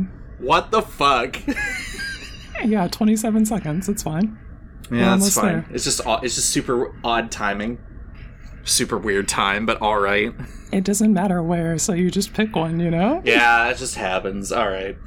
What the fuck? Yeah, 27 seconds. It's fine. Yeah, that's fine. There. It's just super odd timing. Super weird time, but all right. It doesn't matter where, so you just pick one, you know? Yeah, it just happens. All right.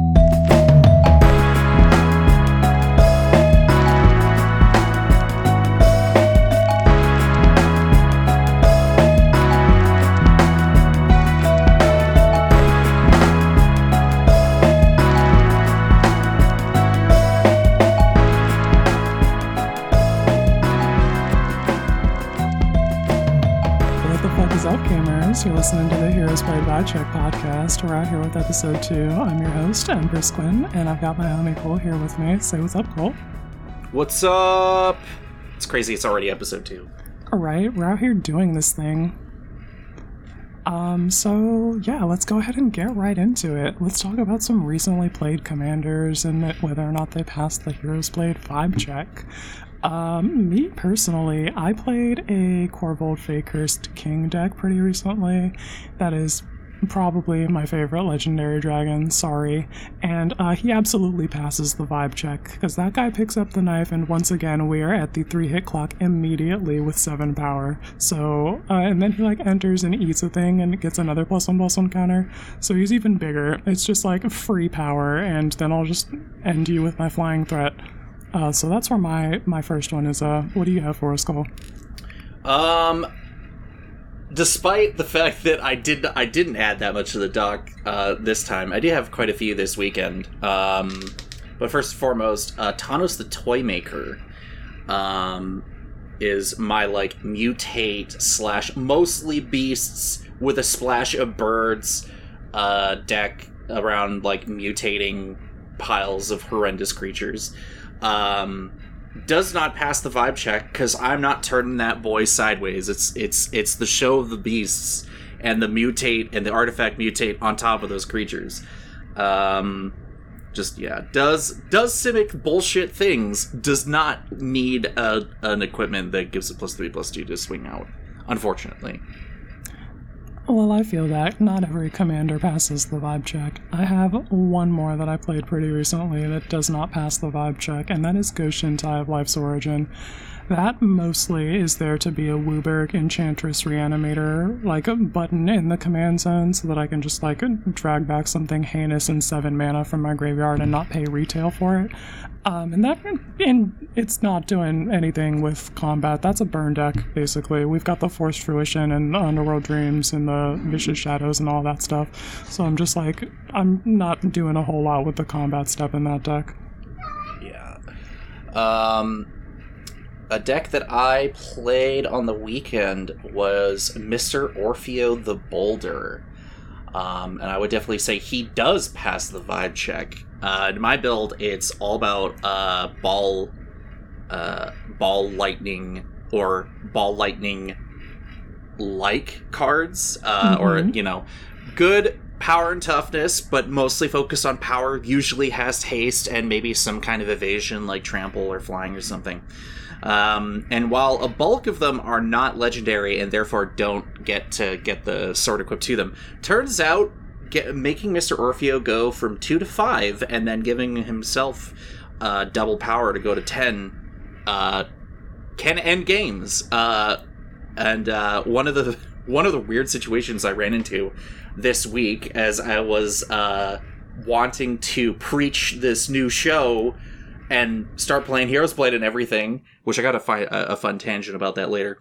You're listening to the Heroes Played Vibe Check podcast. We're out here with episode 2. I'm your host, Empress Quinn, and I've got my homie Cole here with me. Say what's up, Cole. What's up? It's crazy, it's already episode 2. Alright, we're out here doing this thing. So yeah, let's go ahead and get right into it. Let's talk about some recently played commanders and whether or not they passed the Heroes Played Vibe Check. Me personally, I played a Korvold Fakehurst King deck pretty recently. That is probably my favorite legendary dragon, sorry. And he absolutely passes the vibe check, because that guy picks up the knife, and once again we are at the 3-hit clock immediately with 7 power. So, and then he enters and eats a thing and gets another +1/+1 counter. So he's even bigger. It's just free power, and then I'll just end you with my flying threat. So that's where my first one is. What do you have for us, Cole? Despite the fact that I didn't add that much to the dock this time, I did have quite a few this weekend. But first and foremost, Thanos the Toymaker is my mutate / mostly beasts with a splash of birds deck around mutating piles of horrendous creatures. Does not pass the vibe check because I'm not turning that boy sideways. It's the show of the beasts and the mutate and the artifact mutate on top of those creatures. Does Simic bullshit things. Does not need an equipment that gives it +3/+2 to swing out, unfortunately. Well, I feel that not every commander passes the vibe check. I have one more that I played pretty recently that does not pass the vibe check, and that is Ghost Shintai of Life's Origin. That mostly is there to be a WUBRG Enchantress Reanimator, a button in the command zone so that I can just drag back something heinous and 7 mana from my graveyard and not pay retail for it. And it's not doing anything with combat. That's a burn deck, basically. We've got the Forced Fruition and the Underworld Dreams and the Vicious Shadows and all that stuff. So I'm just I'm not doing a whole lot with the combat step in that deck. Yeah. A deck that I played on the weekend was Mr. Orfeo the Boulder. And I would definitely say he does pass the vibe check. In my build, it's all about ball lightning or ball lightning cards, or good power and toughness, but mostly focused on power. Usually has haste and maybe some kind of evasion like trample or flying or something. And while a bulk of them are not legendary and therefore don't get the sword equipped to them, turns out making Mr. Orfeo go from 2 to 5 and then giving himself double power to go to 10 can end games. And one of the weird situations I ran into this week as I was wanting to preach this new show and start playing Heroes Blade and everything, which I got to find a fun tangent about that later.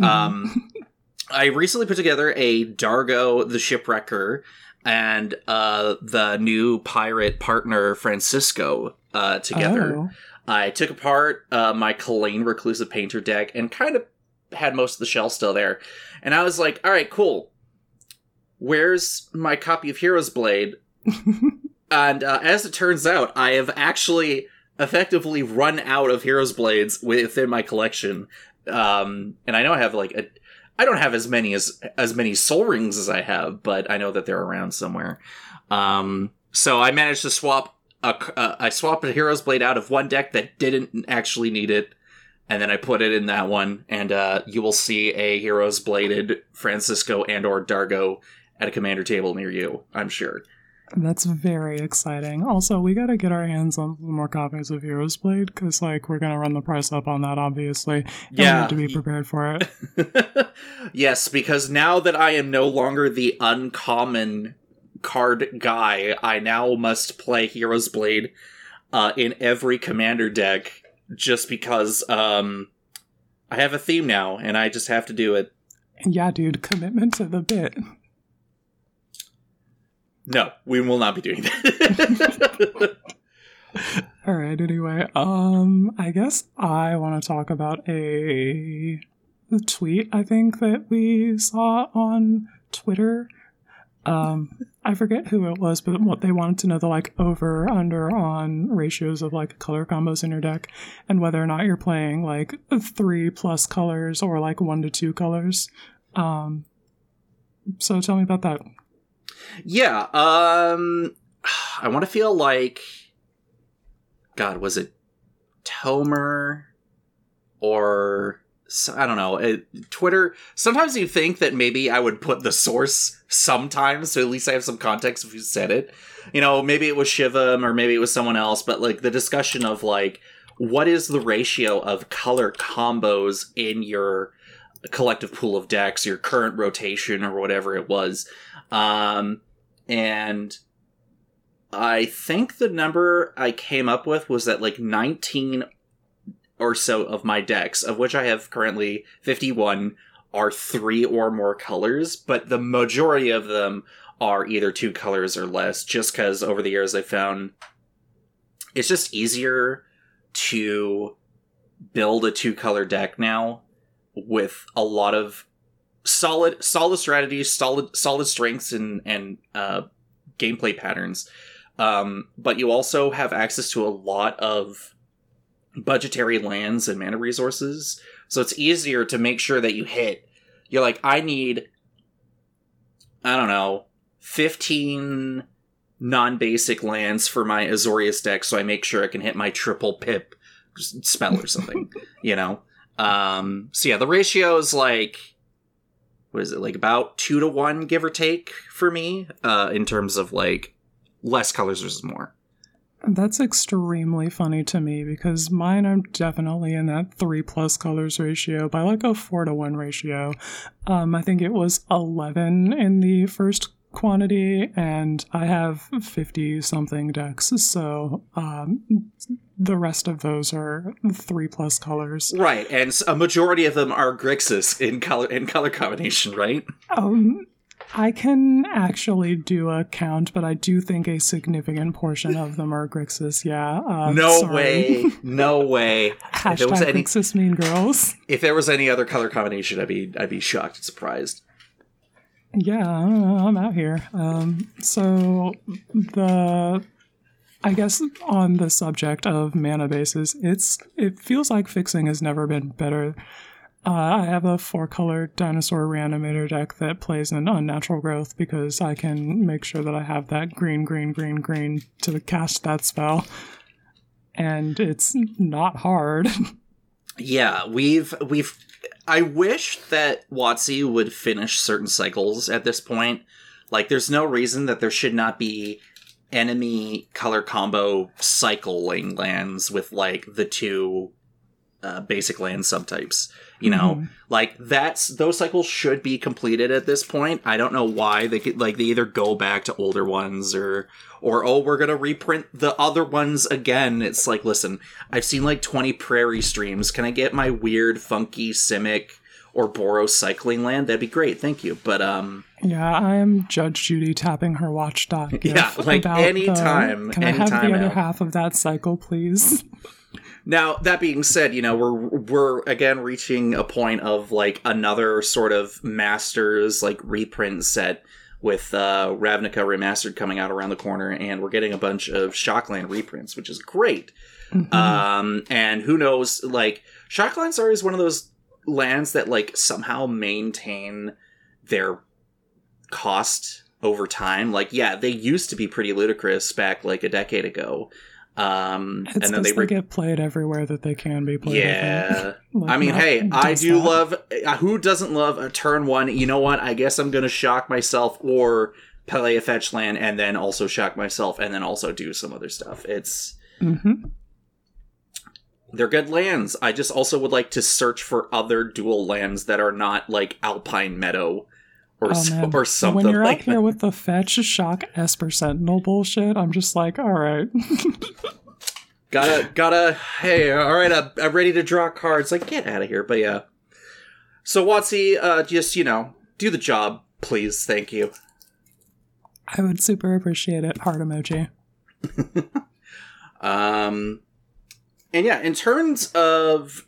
I recently put together a Dargo the Shipwrecker and the new pirate partner Francisco together. Oh. I took apart my Kalane Reclusive Painter deck and kind of had most of the shell still there. And I was like, all right, cool. Where's my copy of Heroes Blade? And as it turns out, I have actually effectively run out of Heroes Blades within my collection. And I know I have I don't have as many Soul Rings as I have, but I know that they're around somewhere. So I managed to swap I swapped a Heroes Blade out of one deck that didn't actually need it, and then I put it in that one, and you will see a Heroes Bladed Francisco and or Dargo at a commander table near you, I'm sure. That's very exciting. Also, we gotta get our hands on more copies of Heroes Blade, because, like, we're gonna run the price up on that, obviously. Yeah. We need to be prepared for it. Yes, because now that I am no longer the uncommon card guy, I now must play Heroes Blade in every commander deck, just because I have a theme now, and I just have to do it. Yeah, dude, commitment to the bit. No, we will not be doing that. Alright, anyway, I guess I want to talk about a tweet, I think, that we saw on Twitter. I forget who it was, but what they wanted to know the, like, over, under on ratios of, like, color combos in your deck, and whether or not you're playing, like, 3+ colors or, like, 1 to 2 colors. So tell me about that. Yeah, I want to feel like, God, was it Tomer or, I don't know, Twitter. Sometimes you think that maybe I would put the source sometimes, so at least I have some context of who said it. You know, maybe it was Shivam or maybe it was someone else, but like the discussion of like, what is the ratio of color combos in your collective pool of decks, your current rotation or whatever it was. And I think the number I came up with was that like 19 or so of my decks, of which I have currently 51, are 3 or more colors, but the majority of them are either 2 colors or less, just because over the years I found it's just easier to build a 2-color deck now with a lot of solid strategies, solid strengths and gameplay patterns. But you also have access to a lot of budgetary lands and mana resources, so it's easier to make sure that you hit. You're like, I need, I don't know, 15 non-basic lands for my Azorius deck, so I make sure I can hit my triple pip spell or something, you know? So yeah, the ratio is like, what is it, like about 2 to 1, give or take, for me, in terms of like less colors versus more. That's extremely funny to me, because mine are definitely in that 3+ colors ratio by like a 4 to 1 ratio. I think it was 11 in the first quantity, and I have 50 something decks, so the rest of those are 3+ colors. Right, and a majority of them are Grixis in color combination, right? I can actually do a count, but I do think a significant portion of them are Grixis, yeah. No way. Hashtag Grixis mean girls. If there was any other color combination, I'd be shocked and surprised. Yeah, I'm out here. I guess on the subject of mana bases, it feels like fixing has never been better. I have a 4-color dinosaur reanimator deck that plays an unnatural growth because I can make sure that I have that green to cast that spell. And it's not hard. Yeah, I wish that WotC would finish certain cycles at this point. Like, there's no reason that there should not be enemy color combo cycling lands with, like, the 2 basic land subtypes. You know, like those cycles should be completed at this point. I don't know why they either go back to older ones or oh, we're gonna reprint the other ones again. It's like, listen, I've seen like 20 Prairie streams. Can I get my weird, funky Simic or Boros cycling land? That'd be great, thank you. But yeah, I am Judge Judy tapping her watch dock. Yeah, like anytime. Can I have the other half of that cycle, please? Now, that being said, you know, we're again reaching a point of, like, another sort of Masters, like, reprint set with Ravnica Remastered coming out around the corner, and we're getting a bunch of Shockland reprints, which is great. And who knows, like, Shocklands are always one of those lands that, like, somehow maintain their cost over time. Like, yeah, they used to be pretty ludicrous back, like, a decade ago. It's and then they get played everywhere that they can be played. Yeah. I mean, hey, I do love... Who doesn't love a turn 1? You know what? I guess I'm going to shock myself or play a fetch land and then also shock myself and then also do some other stuff. It's... They're good lands. I just also would like to search for other dual lands that are not like Alpine Meadow or something. When you're like out here with the fetch, shock, Esper Sentinel bullshit, I'm just like, all right. gotta, hey, all right, I'm ready to draw cards. Like, get out of here. But yeah. So, WotC, just, do the job, please. Thank you. I would super appreciate it. Heart emoji. And yeah, in terms of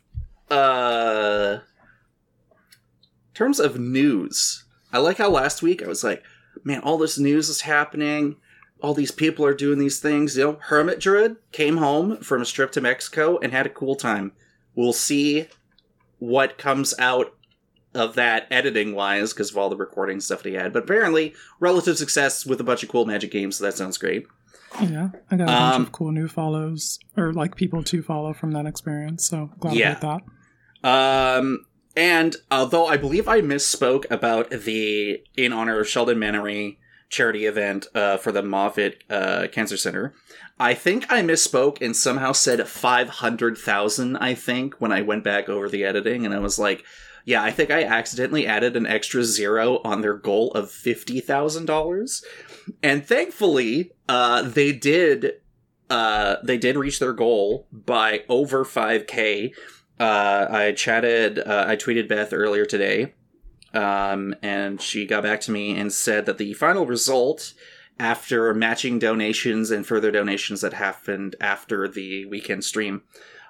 news, I like how last week I was like, man, all this news is happening. All these people are doing these things. Hermit Druid came home from a trip to Mexico and had a cool time. We'll see what comes out of that editing-wise because of all the recording stuff that he had. But apparently, relative success with a bunch of cool Magic games, so that sounds great. Yeah, I got a bunch of cool new follows, or like people to follow from that experience, so glad about that. And although I believe I misspoke about the In Honor of Sheldon Mannery charity event for the Moffitt Cancer Center, I think I misspoke and somehow said 500,000, I think, when I went back over the editing, and I was like, yeah, I think I accidentally added an extra zero on their goal of $50,000. And thankfully, they did reach their goal by over 5K. I tweeted Beth earlier today, and she got back to me and said that the final result, after matching donations and further donations that happened after the weekend stream,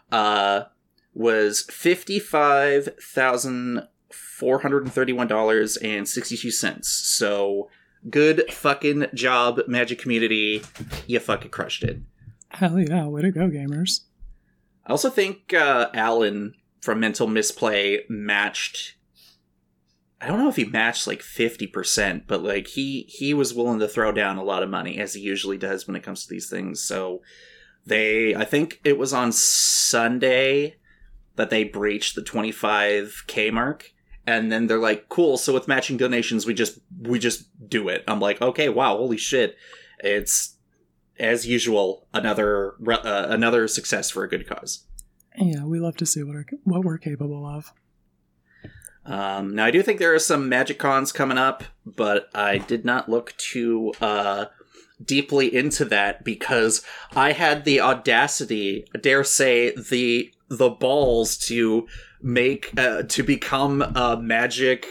was $55,431.62. So, good fucking job, Magic community. You fucking crushed it. Hell yeah, way to go, gamers. I also think Alan from Mental Misplay matched... I don't know if he matched like 50%, but like he was willing to throw down a lot of money, as he usually does when it comes to these things. So I think it was on Sunday that they breached the 25K mark. And then they're like, cool, so with matching donations, we just do it. I'm like, okay, wow, holy shit. It's, as usual, another success for a good cause. Yeah, we love to see what we're capable of. Now, I do think there are some Magic Cons coming up, but I did not look too deeply into that because I had the audacity, I dare say, the balls to become a Magic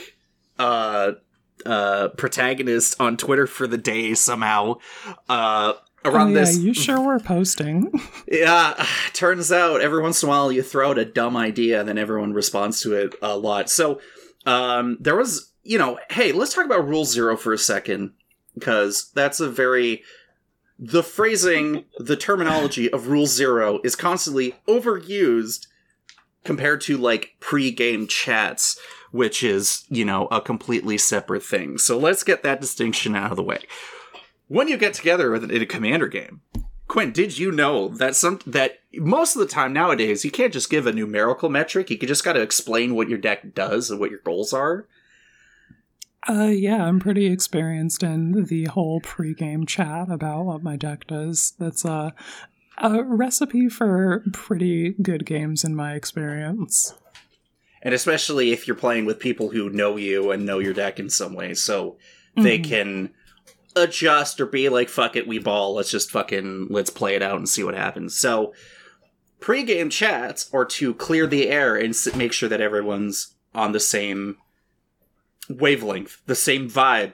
protagonist on Twitter for the day somehow. This. You sure were posting. Yeah, turns out every once in a while you throw out a dumb idea and then everyone responds to it a lot. So there was, hey, let's talk about Rule Zero for a second, because that's the phrasing, the terminology of Rule Zero is constantly overused compared to like pre-game chats, which is, a completely separate thing. So let's get that distinction out of the way. When you get together in a Commander game, Quinn, did you know that most of the time nowadays, you can't just give a numerical metric, you just gotta explain what your deck does and what your goals are? Yeah, I'm pretty experienced in the whole pre-game chat about what my deck does. That's a recipe for pretty good games in my experience. And especially if you're playing with people who know you and know your deck in some way, so they can adjust or be like, fuck it, we ball, let's play it out and see what happens. So, pre-game chats are to clear the air and make sure that everyone's on the same wavelength, the same vibe,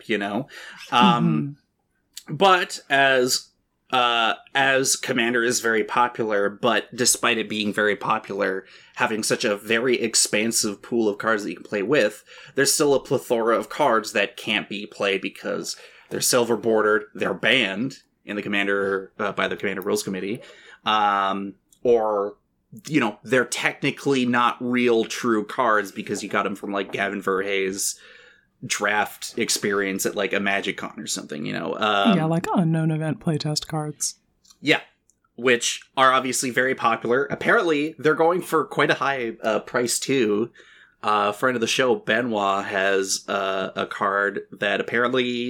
But as Commander is very popular, but despite it being very popular, having such a very expansive pool of cards that you can play with, there's still a plethora of cards that can't be played because they're silver bordered, they're banned in the Commander by the Commander Rules Committee, or they're technically not real true cards because you got them from like Gavin Verhey's draft experience at like a Magic Con or something, yeah, like unknown event playtest cards. Yeah, which are obviously very popular. Apparently, they're going for quite a high price too. Friend of the show, Benoit, has a card that apparently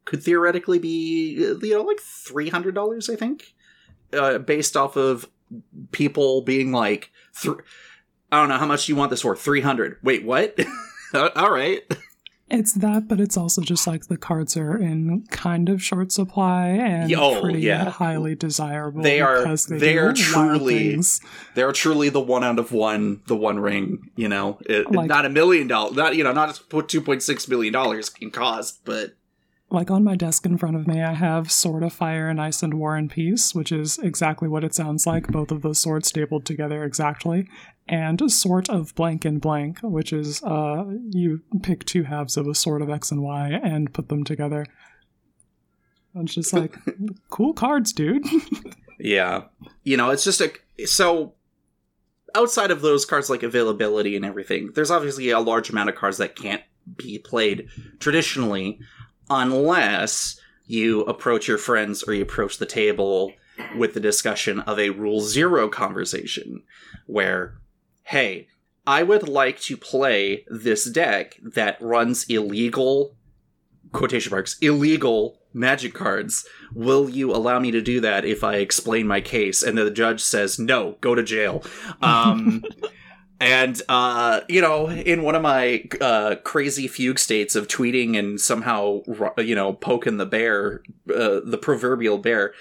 could theoretically be, like $300, I think, based off of people being like, I don't know, how much do you want this for? 300. Wait, what? All right. It's that, but it's also just like the cards are in kind of short supply and pretty highly desirable. They are truly the one out of one, the One Ring. Not $1 million, not $2.6 million in cost, but. Like on my desk in front of me, I have Sword of Fire and Ice and War and Peace, which is exactly what it sounds like, both of those swords stapled together exactly, and Sword of Blank and Blank, which is you pick two halves of a Sword of X and Y and put them together. And it's just like, cool cards, dude. Yeah. It's just so outside of those cards, like availability and everything, there's obviously a large amount of cards that can't be played traditionally, unless you approach your friends or you approach the table with the discussion of a Rule Zero conversation, where, hey, I would like to play this deck that runs illegal, quotation marks, illegal Magic cards. Will you allow me to do that if I explain my case? And the judge says, no, go to jail. And, in one of my crazy fugue states of tweeting and somehow, poking the bear, the proverbial bear,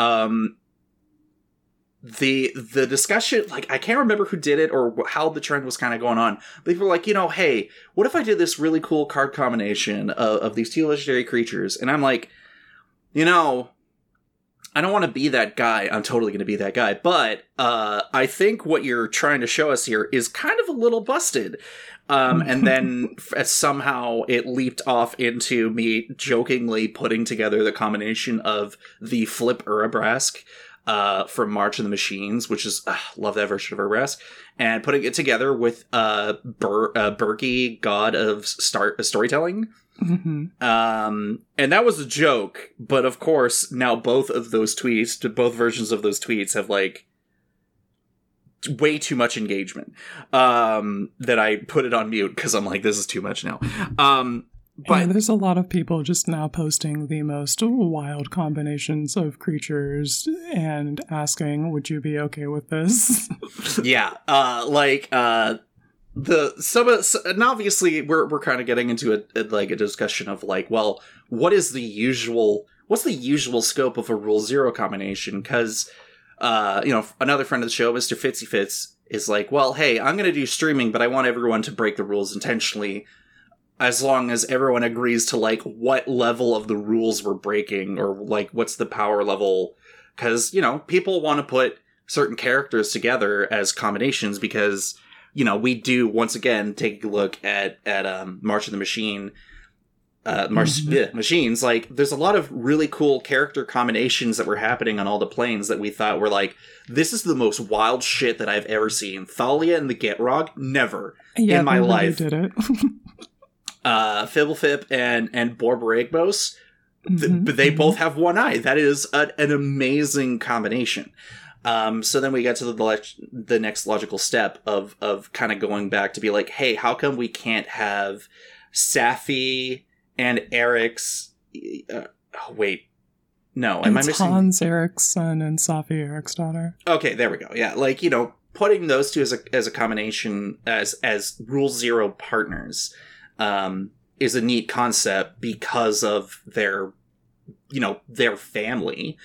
the discussion, like, I can't remember who did it or how the trend was kind of going on. They were like, hey, what if I did this really cool card combination of these two legendary creatures? And I'm like, I don't want to be that guy. I'm totally going to be that guy. But I think what you're trying to show us here is kind of a little busted. And then somehow it leaped off into me jokingly putting together the combination of the Flip Urabrask from March of the Machines, which is, love that version of Urabrask, and putting it together with Berkey, God of Storytelling. Mm-hmm. And that was a joke, but of course now both versions of those tweets have like way too much engagement, that I put it on mute because I'm like, this is too much now. But there's a lot of people just now posting the most wild combinations of creatures and asking, would you be okay with this? Yeah. And obviously we're kind of getting into a discussion of like, well, what's the usual scope of a Rule Zero combination? Because another friend of the show, Mr. Fitzy Fitz, is like, well, hey, I'm going to do streaming, but I want everyone to break the rules intentionally, as long as everyone agrees to like what level of the rules we're breaking, or like what's the power level. Because people want to put certain characters together as combinations because we do, once again, take a look at March of the Machine, Machines. Like, there's a lot of really cool character combinations that were happening on all the planes that we thought were like, this is the most wild shit that I've ever seen. Thalia and the Gitrog, never in my life. Did it. Fibblefip and Borborygmos, they both have one eye. That is an amazing combination. So then we get to the next logical step of kind of going back to be like, hey, how come we can't have Safi and Eric's? Wait, no, am I missing? Hans Eriksson and Safi Eric's daughter. Okay, there we go. Yeah, like putting those two as a combination as Rule Zero partners is a neat concept because of their family.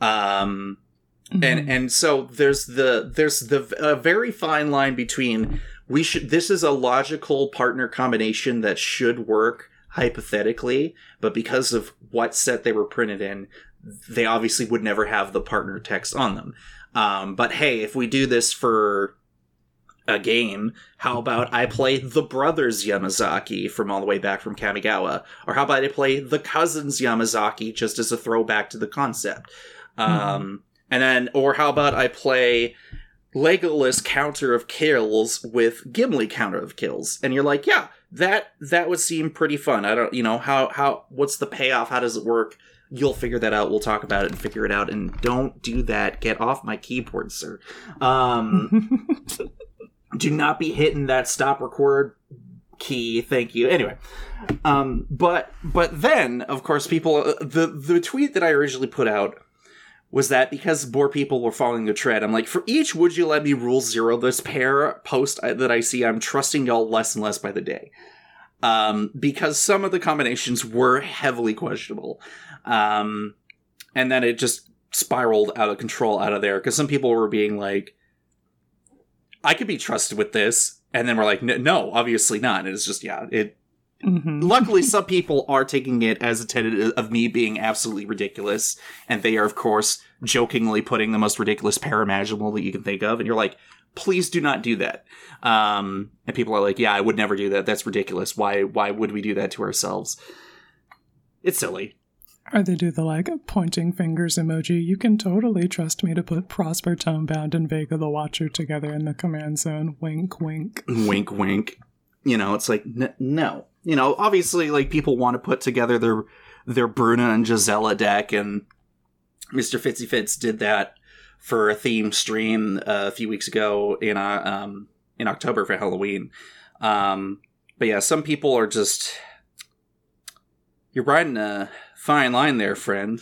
And so there's the very fine line between this is a logical partner combination that should work hypothetically, but because of what set they were printed in, they obviously would never have the partner text on them. But hey, if we do this for a game, how about I play the brothers Yamazaki from all the way back from Kamigawa? Or how about I play the cousins Yamazaki just as a throwback to the concept? And then, or how about I play Legolas counter of kills with Gimli counter of kills? And you're like, yeah, that would seem pretty fun. I don't, how what's the payoff? How does it work? You'll figure that out. We'll talk about it and figure it out. And don't do that. Get off my keyboard, sir. Do not be hitting that stop record key. Thank you. Anyway, but then, of course, people, the tweet that I originally put out was that because more people were following the trend, I'm like, for each Would You Let Me Rule Zero this pair post that I see, I'm trusting y'all less and less by the day. Because some of the combinations were heavily questionable. And then it just spiraled out of control out of there, because some people were being like, I could be trusted with this, and then we're like, no, obviously not. And it's just, luckily some people are taking it as a tenet of me being absolutely ridiculous, and they are, of course, jokingly putting the most ridiculous pair imaginable that you can think of, and you're like, please do not do that. And people are like, yeah, I would never do that. That's ridiculous. Why would we do that to ourselves? It's silly. Or they do the, like, pointing fingers emoji. You can totally trust me to put Prosper, Tomebound, and Vega the Watcher together in the command zone. Wink, wink. Wink, wink. You know, it's like, no. You know, obviously, like, people want to put together their Bruna and Gisela deck, and Mr. Fitzy Fitz did that for a theme stream a few weeks ago in October for Halloween. But yeah, some people are just... You're riding a fine line there, friend.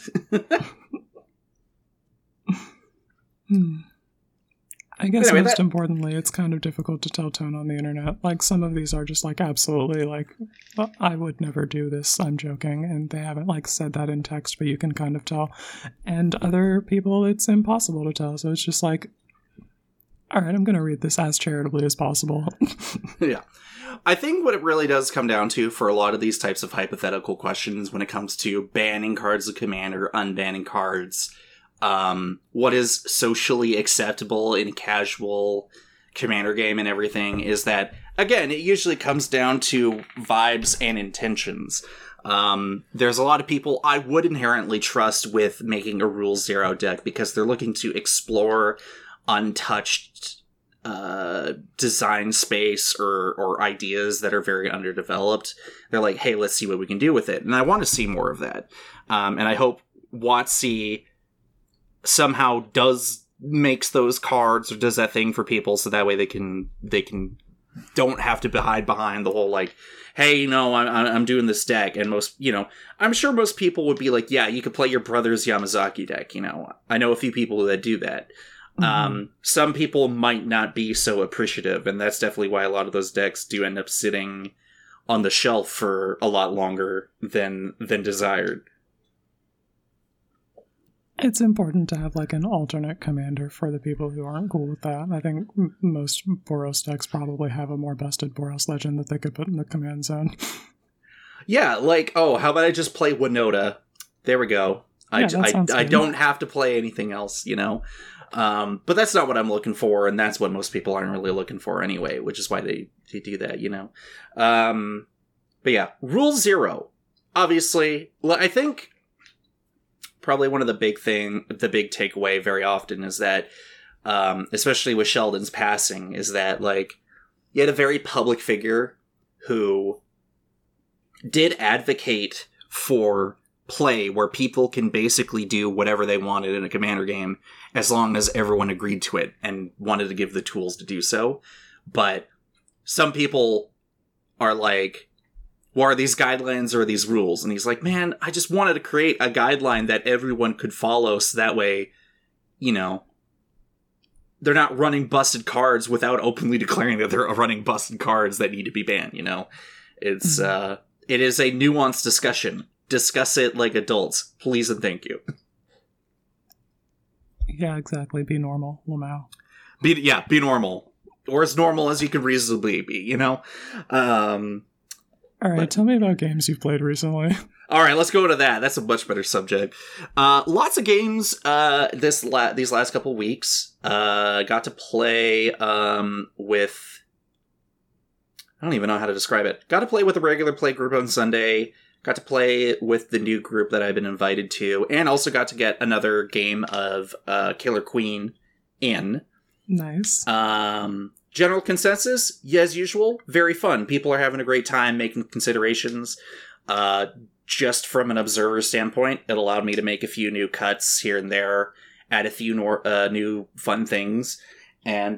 I guess anyway, most importantly, it's kind of difficult to tell tone on the internet. Like, some of these are just, like, absolutely, like, well, I would never do this, I'm joking, and they haven't, like, said that in text, but you can kind of tell. And other people, it's impossible to tell, so it's just like, alright, I'm gonna read this as charitably as possible. Yeah. I think what it really does come down to for a lot of these types of hypothetical questions when it comes to banning cards of Commander, unbanning cards, what is socially acceptable in a casual Commander game and everything, is that, again, it usually comes down to vibes and intentions. There's a lot of people I would inherently trust with making a Rule Zero deck because they're looking to explore untouched design space or ideas that are very underdeveloped. They're like, hey, let's see what we can do with it. And I want to see more of that. And I hope WotC somehow makes those cards or does that thing for people so that way they can don't have to hide behind the whole like, hey, you know, I'm doing this deck. And most, you know, I'm sure most people would be like, yeah, you could play your brother's Yamazaki deck. You know, I know a few people that do that. Some people might not be so appreciative, and that's definitely why a lot of those decks do end up sitting on the shelf for a lot longer than desired. It's important to have, like, an alternate commander for the people who aren't cool with that. I think most Boros decks probably have a more busted Boros legend that they could put in the command zone. Yeah, like, oh, how about I just play Winota? There we go. I don't have to play anything else, you know? But that's not what I'm looking for, and that's what most people aren't really looking for anyway, which is why they do that, you know? But yeah, Rule Zero. Obviously, I think probably one of the big takeaway very often is that, especially with Sheldon's passing, is that, like, you had a very public figure who did advocate for play where people can basically do whatever they wanted in a Commander game as long as everyone agreed to it and wanted to give the tools to do so. But some people are like, what are these guidelines or these rules? And he's like, man, I just wanted to create a guideline that everyone could follow so that way, you know, they're not running busted cards without openly declaring that they're running busted cards that need to be banned, you know? It's, it is a nuanced discussion. Discuss it like adults, please and thank you. Yeah, exactly. Be normal, Lamau. Be normal. Or as normal as you can reasonably be, you know? Alright, tell me about games you've played recently. Alright, let's go to that. That's a much better subject. Lots of games these last couple weeks. Got to play with... I don't even know how to describe it. Got to play with a regular play group on Sunday. Got to play with the new group that I've been invited to, and also got to get another game of Killer Queen in. Nice. General consensus, as usual, very fun. People are having a great time making considerations. Just from an observer standpoint, it allowed me to make a few new cuts here and there, add a few new fun things, and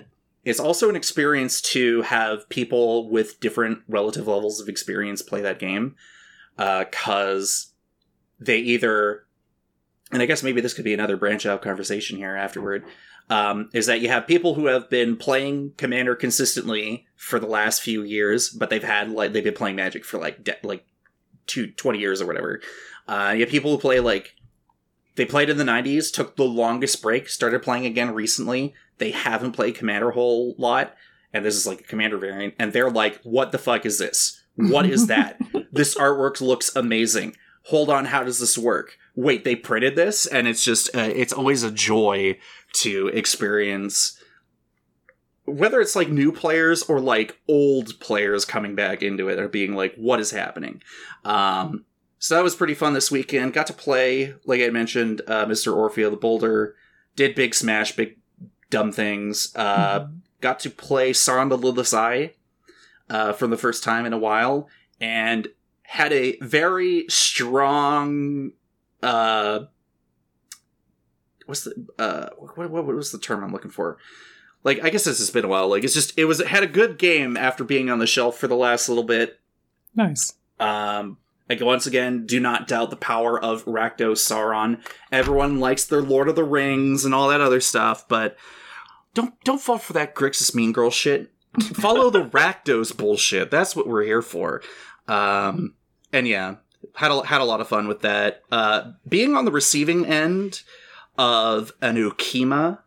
it's also an experience to have people with different relative levels of experience play that game. Because they either, and I guess maybe this could be another branch out conversation here afterward, is that you have people who have been playing Commander consistently for the last few years, but they've been playing Magic for 20 years or whatever. You have people who play they played in the 90s, took the longest break, started playing again recently. They haven't played Commander a whole lot, and this is like a Commander variant, and they're like, what the fuck is this? What is that? This artwork looks amazing. Hold on, how does this work? Wait, they printed this? And it's just, it's always a joy to experience, whether it's like new players or like old players coming back into it or being like, what is happening? So that was pretty fun this weekend. Got to play, like I mentioned, Mr. Orfeo the Boulder. Did big smash, big dumb things. Got to play Sauron the Lidless Eye for the first time in a while. And had a very strong... what was the term I'm looking for? Like, I guess this has been a while. Like, it had a good game after being on the shelf for the last little bit. Nice. Like, once again, do not doubt the power of Rakdos Sauron. Everyone likes their Lord of the Rings and all that other stuff, but don't fall for that Grixis Mean Girl shit. Follow the Rakdos bullshit. That's what we're here for. And yeah, had a lot of fun with that. Being on the receiving end of an Ukima,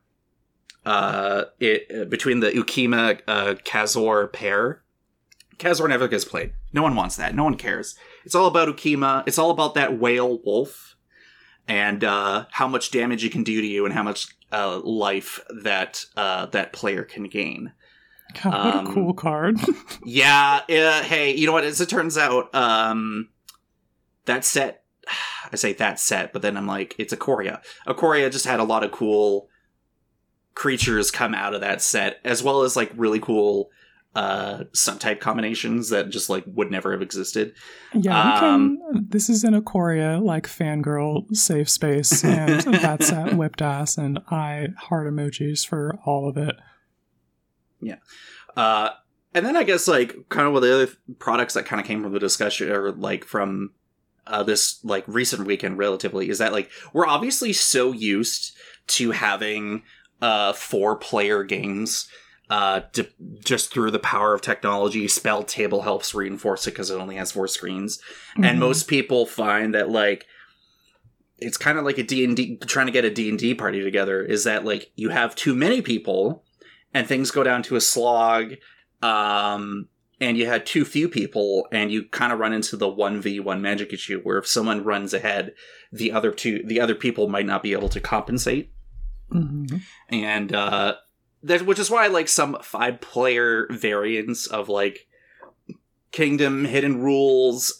between the Ukima Khazor pair. Khazor never gets played. No one wants that. No one cares. It's all about Ukima. It's all about that whale wolf and how much damage it can do to you and how much life that player can gain. God, what a cool card. Yeah. Hey, you know what? As it turns out, that set, I say that set, but then I'm like, it's Ikoria. Ikoria just had a lot of cool creatures come out of that set, as well as like really cool subtype combinations that just like would never have existed. Yeah, this is an Ikoria like fangirl safe space, and that set whipped ass, and I heart emojis for all of it. Yeah. And then I guess like kind of one of the other products that kind of came from the discussion or like from this like recent weekend relatively is that like we're obviously so used to having 4-player games just through the power of technology. Spell Table helps reinforce it because it only has 4 screens. Mm-hmm. And most people find that like it's kind of like a D&D, trying to get a D&D party together, is that like you have too many people and things go down to a slog, and you had too few people, and you kind of run into the 1v1 Magic issue where if someone runs ahead, the other people might not be able to compensate. Mm-hmm. And which is why like some 5-player variants of like Kingdom, Hidden Rules,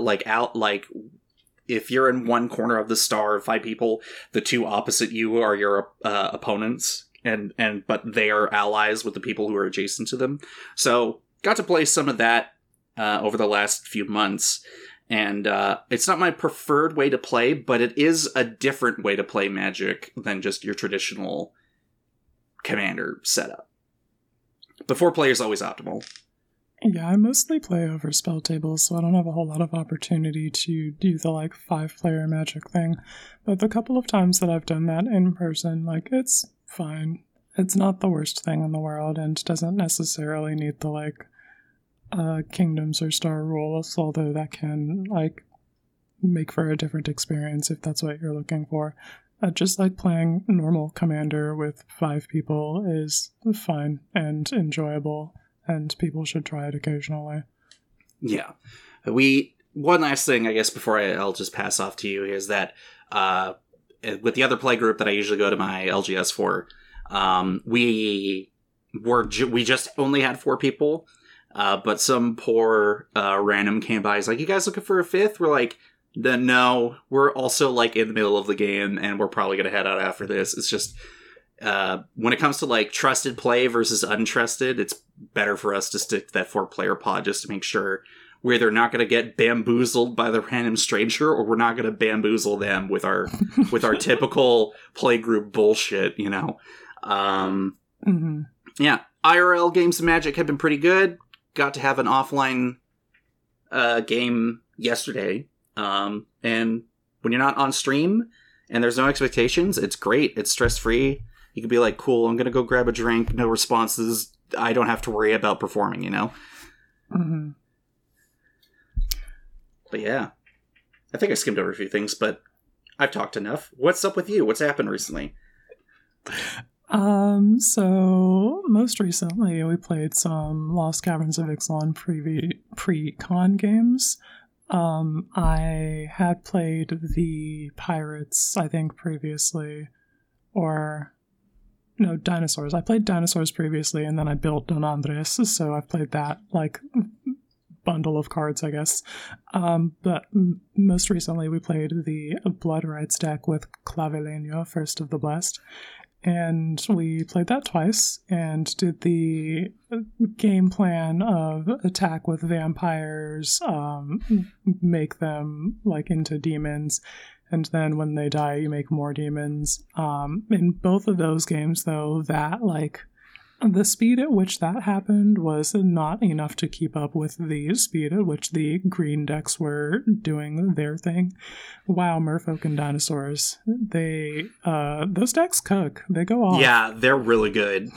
if you're in one corner of the star of 5 people, the 2 opposite you are your opponents. But they are allies with the people who are adjacent to them. So got to play some of that over the last few months, and it's not my preferred way to play, but it is a different way to play Magic than just your traditional Commander setup. But 4 players is always optimal. Yeah, I mostly play over spell tables, so I don't have a whole lot of opportunity to do the like 5-player Magic thing. But the couple of times that I've done that in person, like it's fine. It's not the worst thing in the world, and doesn't necessarily need the like kingdoms or star rules, although that can like make for a different experience if that's what you're looking for. Just like playing normal Commander with 5 people is fine and enjoyable, and people should try it occasionally. Yeah. One last thing, I guess, before I'll just pass off to you, is that with the other play group that I usually go to my LGS for, we just only had 4 people, but some poor random came by. He's like, "You guys looking for a 5th?" We're like, "No, we're also like in the middle of the game, and we're probably gonna head out after this." It's just when it comes to like trusted play versus untrusted, it's better for us to stick to that 4-player pod just to make sure we're either not going to get bamboozled by the random stranger, or we're not going to bamboozle them with our typical playgroup bullshit, you know. Mm-hmm. Yeah. IRL games of Magic have been pretty good. Got to have an offline game yesterday. And when you're not on stream and there's no expectations, it's great. It's stress-free. You can be like, cool, I'm going to go grab a drink. No responses. I don't have to worry about performing, you know? Mm-hmm. But yeah. I think I skimmed over a few things, but I've talked enough. What's up with you? What's happened recently? So most recently we played some Lost Caverns of Ixalan pre-con games. I had played the Pirates, I think, previously. Or, no, Dinosaurs. I played Dinosaurs previously, and then I built Don Andres, so I've played that, like, bundle of cards, I guess. But most recently we played the Blood Rights deck with Clavileño, First of the Blessed. And we played that twice and did the game plan of attack with vampires, make them like into demons, and then when they die you make more demons. In both of those games though, that like the speed at which that happened was not enough to keep up with the speed at which the green decks were doing their thing. Wow, Merfolk and Dinosaurs. They, those decks cook. They go off. Yeah, they're really good.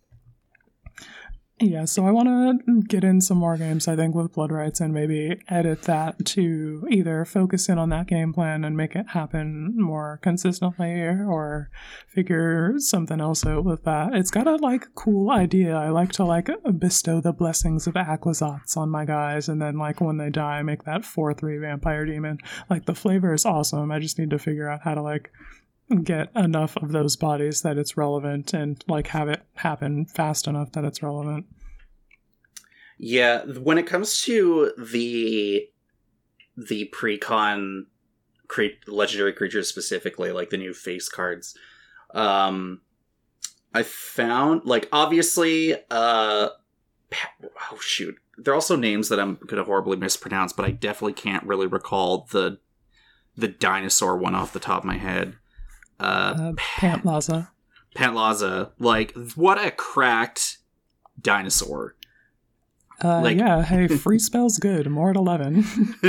Yeah, so I want to get in some more games, I think, with Blood Rights and maybe edit that to either focus in on that game plan and make it happen more consistently or figure something else out with that. It's got a, like, cool idea. I like to, like, bestow the blessings of Acquisats on my guys and then, like, when they die, make that 4/3 vampire demon. Like, the flavor is awesome. I just need to figure out how to, like, get enough of those bodies that it's relevant and like have it happen fast enough that it's relevant. Yeah, when it comes to the pre-con legendary creatures specifically, like the new face cards, I found, like, obviously, oh shoot, there are also names that I'm gonna horribly mispronounce, but I definitely can't really recall the dinosaur one off the top of my head. Pantlaza. Pantlaza, like, what a cracked dinosaur. Yeah, hey, free spell's good. More at 11.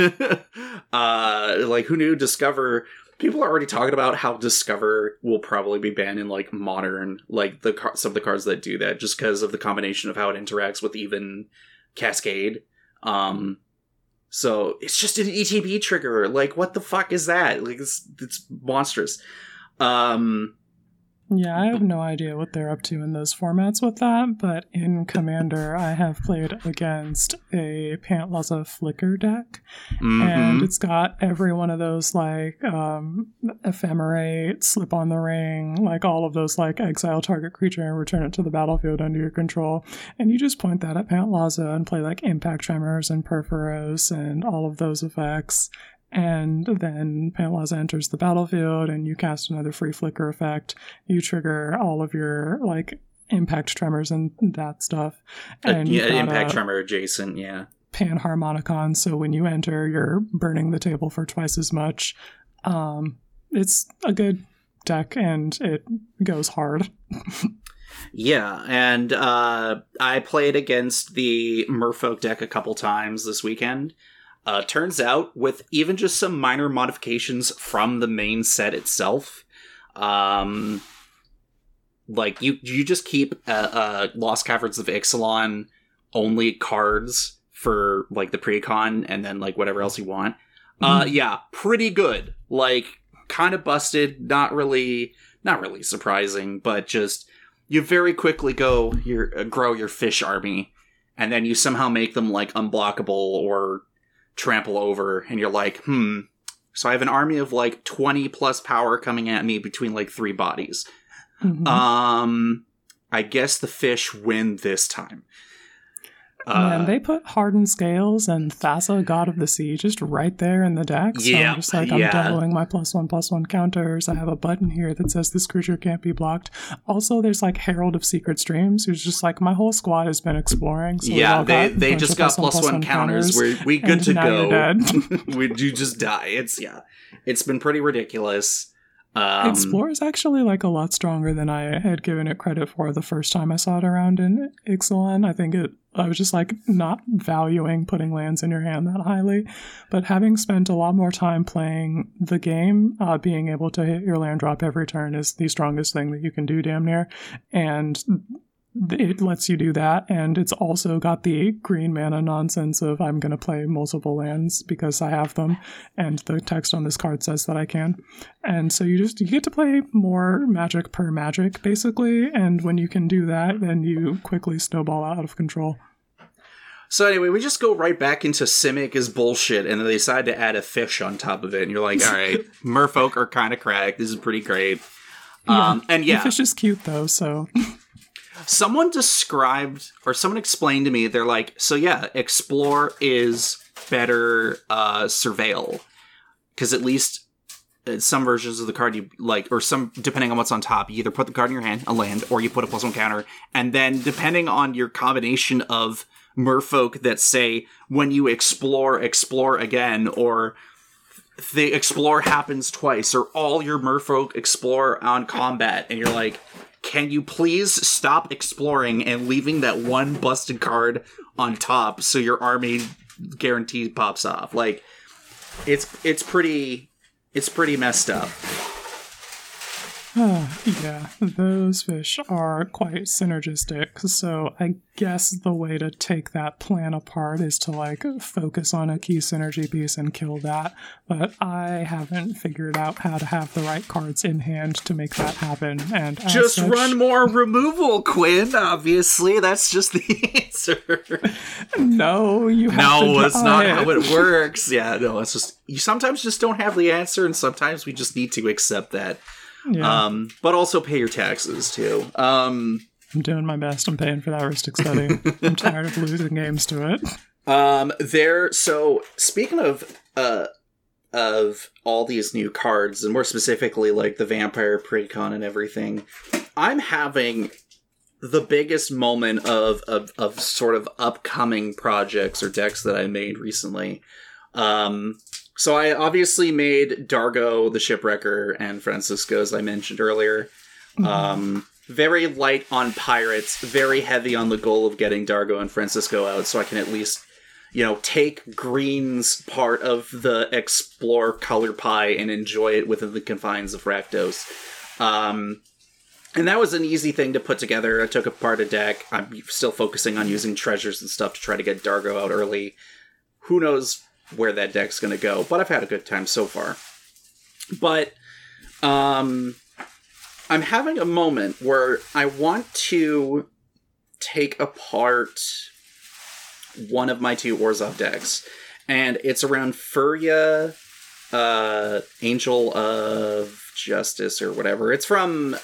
Like, who knew Discover... People are already talking about how Discover will probably be banned in, like, Modern, like, some of the cards that do that, just because of the combination of how it interacts with even Cascade. So, it's just an ETB trigger. Like, what the fuck is that? Like, it's monstrous. Yeah, I have no idea what they're up to in those formats with that, but in Commander, I have played against a Pantlaza Flicker deck, and it's got every one of those, like, Ephemerate, Slip on the Ring, like, all of those, like, exile target creature and return it to the battlefield under your control, and you just point that at Pantlaza and play, like, Impact Tremors and Perforos and all of those effects. And then Pantlaza enters the battlefield, and you cast another free flicker effect. You trigger all of your, like, Impact Tremors and that stuff. And yeah, Impact Tremor adjacent, yeah. Panharmonicon, so when you enter, you're burning the table for twice as much. It's a good deck, and it goes hard. Yeah, and I played against the Merfolk deck a couple times this weekend. Turns out, with even just some minor modifications from the main set itself, like, you just keep Lost Caverns of Ixalan only cards for, like, the pre-con, and then, like, whatever else you want. Yeah, pretty good. Like, kind of busted, not really surprising, but just, you very quickly grow your fish army, and then you somehow make them, like, unblockable or trample over, and you're like, so I have an army of, like, 20 plus power coming at me between, like, 3 bodies. I guess the fish win this time. Man, they put Hardened Scales and Thassa, God of the Sea, just right there in the deck. So I'm just like, I'm doubling my +1/+1 counters. I have a button here that says this creature can't be blocked. Also, there's, like, Herald of Secret Streams, who's just like, my whole squad has been exploring. So yeah, they just got +1 counters. We good to go. You're dead. You just die. It's been pretty ridiculous. Explore is actually like a lot stronger than I had given it credit for the first time I saw it around in Ixalan. I was just like not valuing putting lands in your hand that highly, but having spent a lot more time playing the game, being able to hit your land drop every turn is the strongest thing that you can do damn near, and it lets you do that, and it's also got the green mana nonsense of I'm going to play multiple lands because I have them, and the text on this card says that I can. And so you get to play more magic per magic, basically, and when you can do that, then you quickly snowball out of control. So anyway, we just go right back into Simic is bullshit, and then they decide to add a fish on top of it, and you're like, all right, merfolk are kind of cracked, this is pretty great. The fish is cute, though, so... Someone explained to me, they're like, so yeah, Explore is better Surveil. Because at least some versions of the card you like, or some, depending on what's on top, you either put the card in your hand, a land, or you put a +1 counter. And then depending on your combination of merfolk that say, when you explore again, or the explore happens twice, or all your merfolk explore on combat, and you're like... Can you please stop exploring and leaving that one busted card on top so your army guaranteed pops off? Like, it's pretty messed up. Yeah, those fish are quite synergistic, so I guess the way to take that plan apart is to, like, focus on a key synergy piece and kill that, but I haven't figured out how to have the right cards in hand to make that happen, and just run more removal, Quinn, obviously, that's just the answer. No, you have to it's not how it works. Yeah, no, it's just, you sometimes just don't have the answer, and sometimes we just need to accept that. Yeah. But also pay your taxes too. I'm doing my best. I'm paying for that heuristic study. I'm tired of losing games to it. So speaking of all these new cards, and more specifically like the Vampire Precon and everything, I'm having the biggest moment of sort of upcoming projects or decks that I made recently. So I obviously made Dargo, the Shipwrecker, and Francisco, as I mentioned earlier. Mm-hmm. Very light on pirates, very heavy on the goal of getting Dargo and Francisco out, so I can at least, take Green's part of the Explore color pie and enjoy it within the confines of Rakdos. And that was an easy thing to put together. I took apart a deck. I'm still focusing on using treasures and stuff to try to get Dargo out early. Who knows where that deck's going to go, but I've had a good time so far. But I'm having a moment where I want to take apart one of my two Orzhov decks, and it's around Furia, Angel of Justice, or whatever. It's from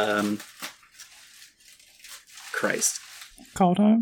Christ. Kaldheim?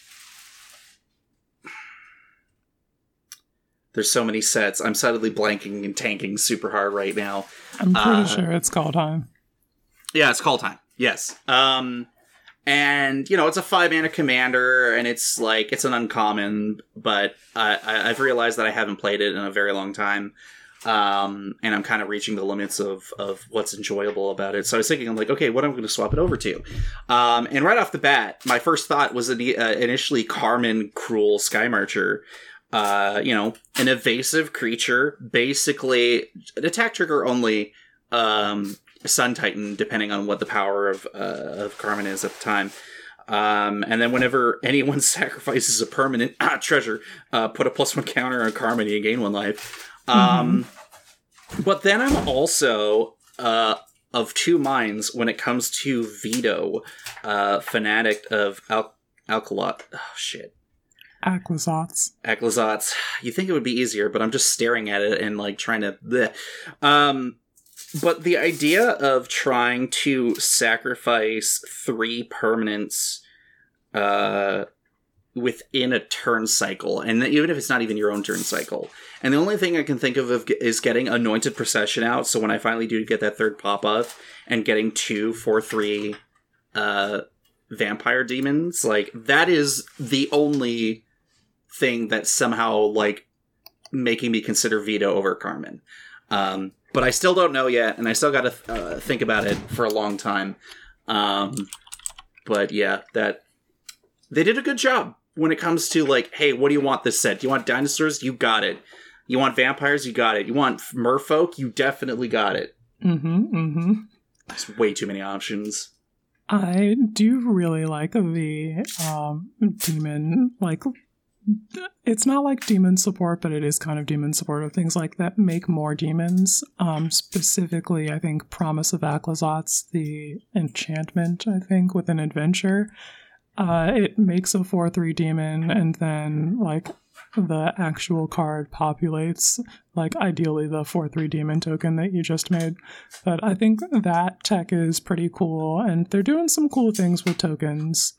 There's so many sets. I'm suddenly blanking and tanking super hard right now. I'm pretty sure it's Kaldheim. Yeah, it's Kaldheim. Yes. And, it's a 5-mana commander, and it's an uncommon, but I've realized that I haven't played it in a very long time. And I'm kind of reaching the limits of what's enjoyable about it. So I was thinking, I'm like, okay, what am I going to swap it over to? And right off the bat, my first thought was initially Carmen Cruel Skymarcher. An evasive creature, basically an attack trigger only, Sun Titan, depending on what the power of Carmen is at the time. And then whenever anyone sacrifices a permanent treasure, put a +1 counter on Carmen, you gain 1 life. But then I'm also of two minds when it comes to Veto, Fanatic of Alkalot. Oh, shit. Aclazotz. You think it would be easier, but I'm just staring at it and trying to bleh. But the idea of trying to sacrifice 3 permanents within a turn cycle, and even if it's not even your own turn cycle, and the only thing I can think of is getting Anointed Procession out, so when I finally do get that 3rd pop-up, and getting 2 4/3 Vampire Demons, that is the only thing that's somehow making me consider Veto over Carmen. But I still don't know yet, and I still got to think about it for a long time. But yeah, they did a good job when it comes to, like, hey, what do you want this set? Do you want dinosaurs? You got it. You want vampires? You got it. You want merfolk? You definitely got it. There's way too many options. I do really like the demon, like, it's not like demon support, but it is kind of demon support of things like that make more demons. Specifically, I think Promise of Aclazotz, the enchantment, I think, with an adventure. It makes a 4/3 demon, and then, like, the actual card populates, like, ideally the 4/3 demon token that you just made. But I think that tech is pretty cool, and they're doing some cool things with tokens.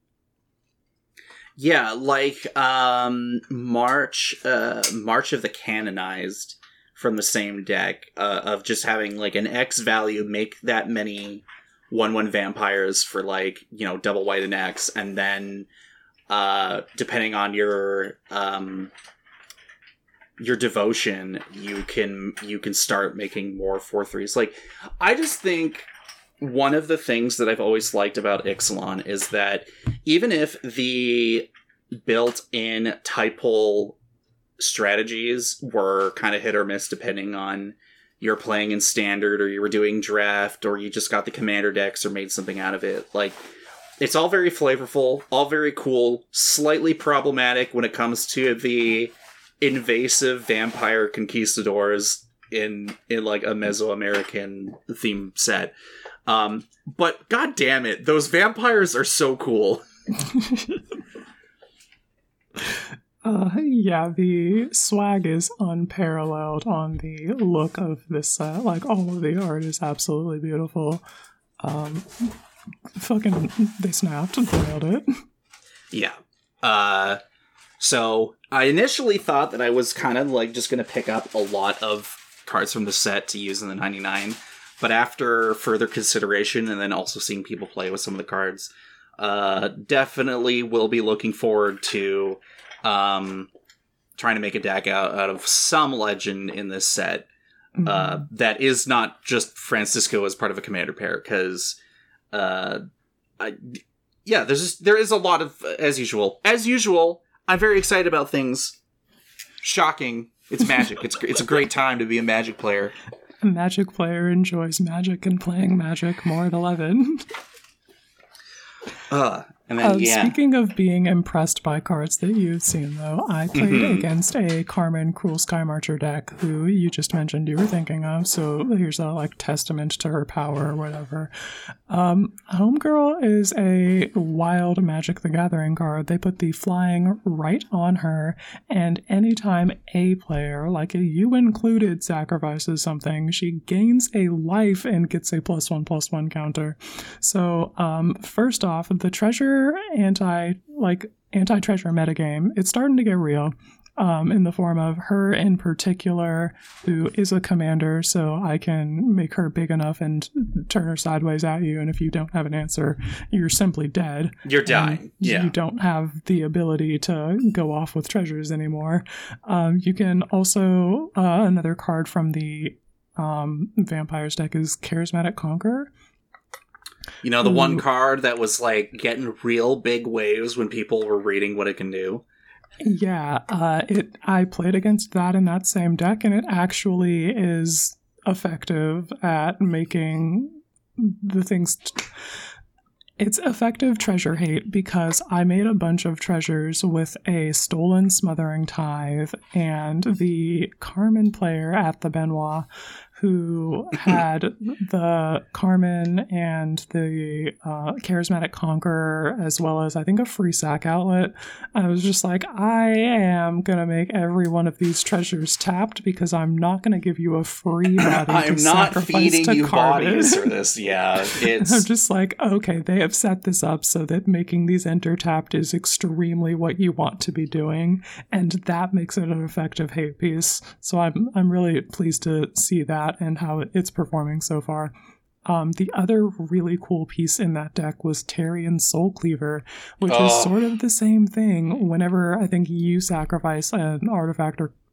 Yeah, like March of the Canonized from the same deck, of just having, like, an X value make that many 1/1 vampires for, like, you know, double white and X, and then depending on your devotion, you can start making more 4/3s. Like, I just think one of the things that I've always liked about Ixalan is that even if the built-in typal strategies were kind of hit or miss depending on you're playing in standard, or you were doing draft, or you just got the commander decks or made something out of it, like, it's all very flavorful, all very cool, slightly problematic when it comes to the invasive vampire conquistadors in like a Mesoamerican theme set. But god damn it, those vampires are so cool. Yeah, the swag is unparalleled on the look of this set. Like, all of the art is absolutely beautiful. Fucking, they snapped. They nailed it. Yeah. So I initially thought that I was kind of, like, just going to pick up a lot of cards from the set to use in the 99, but after further consideration and then also seeing people play with some of the cards, definitely will be looking forward to trying to make a deck out of some legend in this set that is not just Francisco as part of a commander pair, because there is a lot of, as usual, I'm very excited about things. Shocking. It's Magic. It's a great time to be a Magic player. A Magic player enjoys Magic and playing Magic more at 11. And then, Speaking of being impressed by cards that you've seen, though, I played against a Carmen Cruel Sky Marcher deck who you just mentioned you were thinking of, so here's a, like, testament to her power or whatever. Homegirl is a wild Magic the Gathering card. They put the flying right on her, and anytime a player, like you included, sacrifices something, she gains a life and gets a +1/+1 counter. So, first off, the treasure anti-treasure metagame, it's starting to get real, in the form of her in particular, who is a commander, so I can make her big enough and turn her sideways at you, and if you don't have an answer, you're simply dead. You're dying. Yeah. You don't have the ability to go off with treasures anymore. You can also, another card from the Vampires deck is Charismatic Conqueror. You know, the one card that was, like, getting real big waves when people were reading what it can do? Yeah, I played against that in that same deck, and it actually is effective at making the things... It's effective treasure hate because I made a bunch of treasures with a Stolen Smothering Tithe, and the Carmen player at the Benoit, who had the Carmen and the Charismatic Conqueror, as well as, I think, a free sack outlet. I was just like, I am going to make every one of these treasures tapped because I'm not going to give you a free body I'm to not sacrifice feeding to you Carmen. bodies for this, yeah. It's... I'm just like, okay, they have set this up so that making these enter tapped is extremely what you want to be doing, and that makes it an effective hate piece. So I'm really pleased to see that and how it's performing so far. The other really cool piece in that deck was Tarion Soul Cleaver, which is sort of the same thing. Whenever I think you sacrifice an artifact or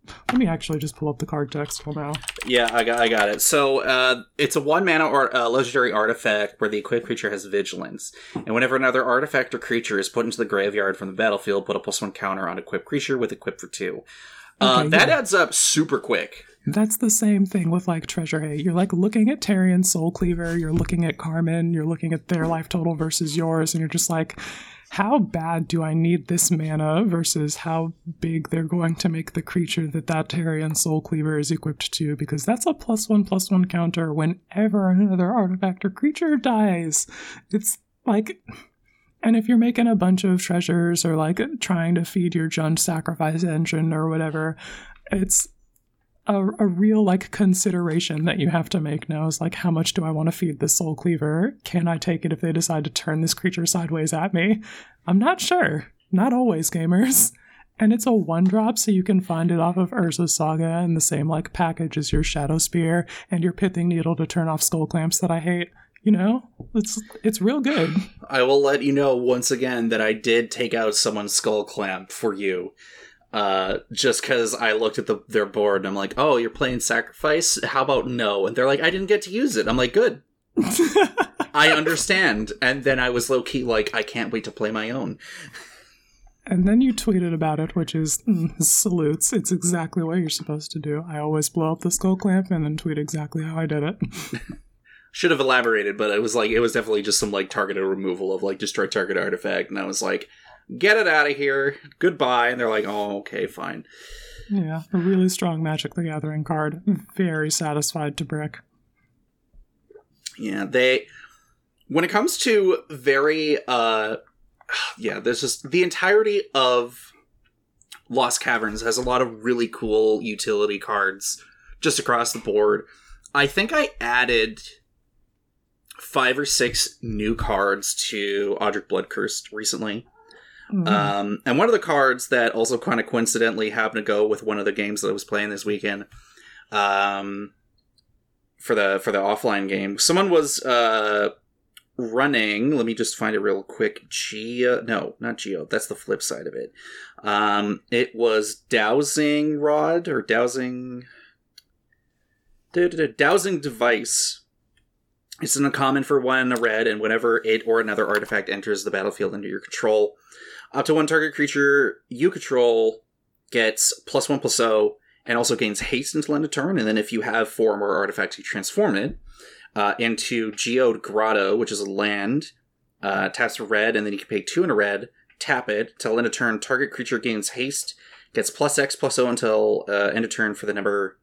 Let me actually just pull up the card text for now. Yeah, I got it. So it's a 1 mana or legendary artifact where the equipped creature has vigilance. And whenever another artifact or creature is put into the graveyard from the battlefield, put a +1 counter on equipped creature with equip for 2. That adds up super quick. That's the same thing with, like, Treasure Hate. You're, like, looking at Tarion Soulcleaver, you're looking at Carmen, you're looking at their life total versus yours, and you're just like, how bad do I need this mana versus how big they're going to make the creature that Tarion Soulcleaver is equipped to, because that's a +1/+1 counter whenever another artifact or creature dies. It's like... And if you're making a bunch of treasures or, like, trying to feed your Jund Sacrifice engine or whatever, it's a real, like, consideration that you have to make now is, like, how much do I want to feed this Soul Cleaver? Can I take it if they decide to turn this creature sideways at me? I'm not sure. Not always, gamers. And it's a 1-drop, so you can find it off of Urza's Saga in the same, like, package as your Shadow Spear and your Pithing Needle to turn off Skull Clamps that I hate. You know, it's real good. I will let you know once again that I did take out someone's Skull Clamp for you. Just because I looked at their board and I'm like, oh, you're playing Sacrifice? How about no? And they're like, I didn't get to use it. I'm like, good. I understand. And then I was low-key like, I can't wait to play my own. And then you tweeted about it, which is salutes. It's exactly what you're supposed to do. I always blow up the Skull Clamp and then tweet exactly how I did it. Should have elaborated, but it was definitely just some, like, targeted removal of, like, destroy target artifact. And I was like, get it out of here. Goodbye. And they're like, oh, okay, fine. Yeah, a really strong Magic the Gathering card. Very satisfied to brick. Yeah, when it comes to very, there's just the entirety of Lost Caverns has a lot of really cool utility cards just across the board. I think I added 5 or 6 new cards to Odric Bloodcurse recently. Mm-hmm. And one of the cards that also kind of coincidentally happened to go with one of the games that I was playing this weekend, for the offline game, someone was running. Let me just find it real quick. No, not Geo. That's the flip side of it. It was Dowsing Rod or Dowsing Device. It's an uncommon for 1 and a red, and whenever it or another artifact enters the battlefield under your control, up to 1 target creature you control gets +1/+0, and also gains haste until end of turn, and then if you have 4 or more artifacts, you transform it into Geode Grotto, which is a land, taps a red, and then you can pay 2 and a red, tap it, till end of turn, target creature gains haste, gets +X/+0 until end of turn for the number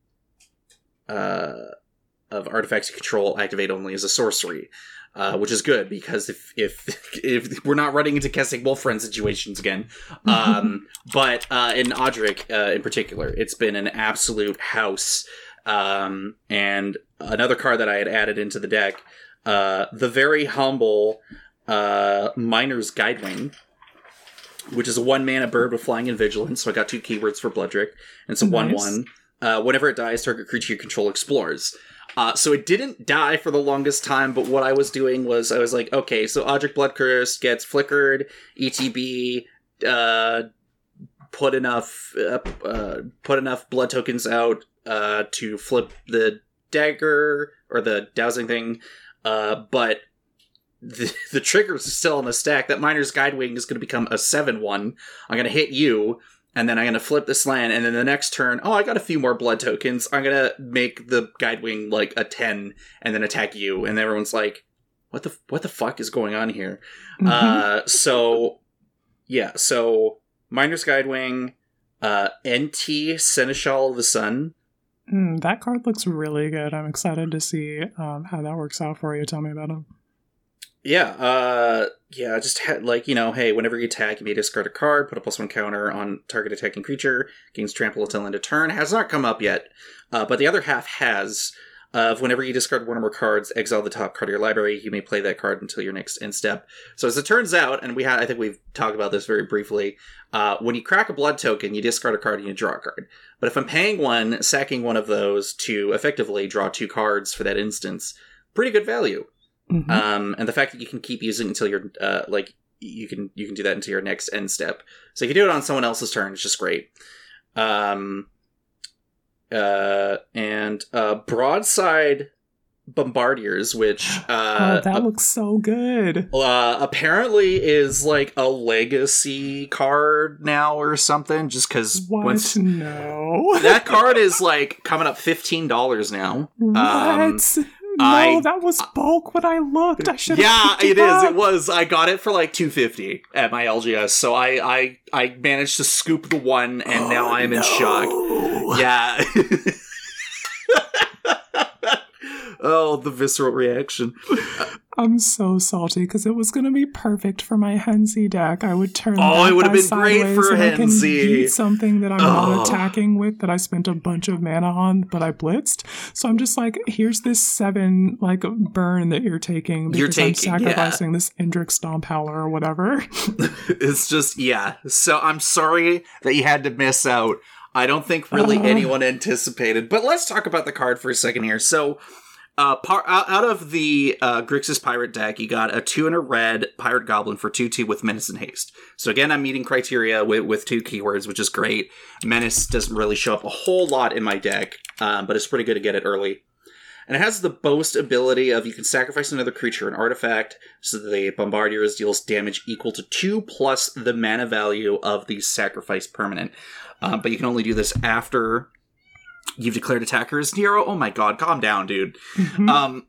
of artifacts you control activate only as a sorcery, which is good because if we're not running into Kessig Wolfriend situations again, but in Odric in particular, it's been an absolute house. And another card that I had added into the deck, the very humble Miner's Guidewing, which is a 1 mana bird with flying and vigilance. So I got 2 keywords for Bloodrick, and it's a 1/1. Whenever it dies, target creature you control explores. So it didn't die for the longest time, but what I was doing was I was like, okay, so Odric Bloodcurse gets flickered, ETB, put enough blood tokens out to flip the dagger or the dowsing thing, but the triggers are still on the stack. That Miner's Guidewing is going to become a 7/1. I'm going to hit you, and then I'm going to flip this land, and then the next turn, I got a few more blood tokens. I'm going to make the Guidewing like a 10, and then attack you. And everyone's like, what the fuck is going on here? Mm-hmm. So Miner's Guidewing, NT Seneschal of the Sun. That card looks really good. I'm excited to see how that works out for you. Tell me about him. Just hey, whenever you attack, you may discard a card, put a +1 counter on target attacking creature, gains trample until end of turn. Has not come up yet, but the other half has. Whenever you discard 1 or more cards, exile the top card of your library. You may play that card until your next end step. So as it turns out, and I think we've talked about this very briefly, when you crack a blood token, you discard a card and you draw a card. But if I'm paying 1, sacking 1 of those to effectively draw 2 cards for that instance, pretty good value. Mm-hmm. And the fact that you can keep using it until you're you can do that until your next end step. So you can do it on someone else's turn. It's just great. and broadside bombardiers, which that looks so good. Apparently is like a legacy card now or something, just because No, that card is like coming up $15 now. What? No, that was bulk when I looked. I should have it is. It was. I got it for like $250 at my LGS, so I managed to scoop the one, and now I'm in shock. Yeah. Oh, the visceral reaction. I'm so salty because it was going to be perfect for my Henzi deck. I would turn it would have been great for Henzi. Something that I'm not attacking with that I spent a bunch of mana on, but I blitzed. So I'm just like, here's this 7 like burn that you're taking because I'm sacrificing this Indrik Stomp Howler or whatever. It's just, So I'm sorry that you had to miss out. I don't think really anyone anticipated. But let's talk about the card for a second here. So out of the Grixis Pirate deck, you got a 2 and a red Pirate Goblin for 2/2 with Menace and Haste. So again, I'm meeting criteria with 2 keywords, which is great. Menace doesn't really show up a whole lot in my deck, but it's pretty good to get it early. And it has the boast ability of you can sacrifice another creature, an artifact, so that the Bombardiers deals damage equal to 2 plus the mana value of the sacrifice permanent. But you can only do this after you've declared attacker as Nero. Oh my god, calm down, dude. Mm-hmm.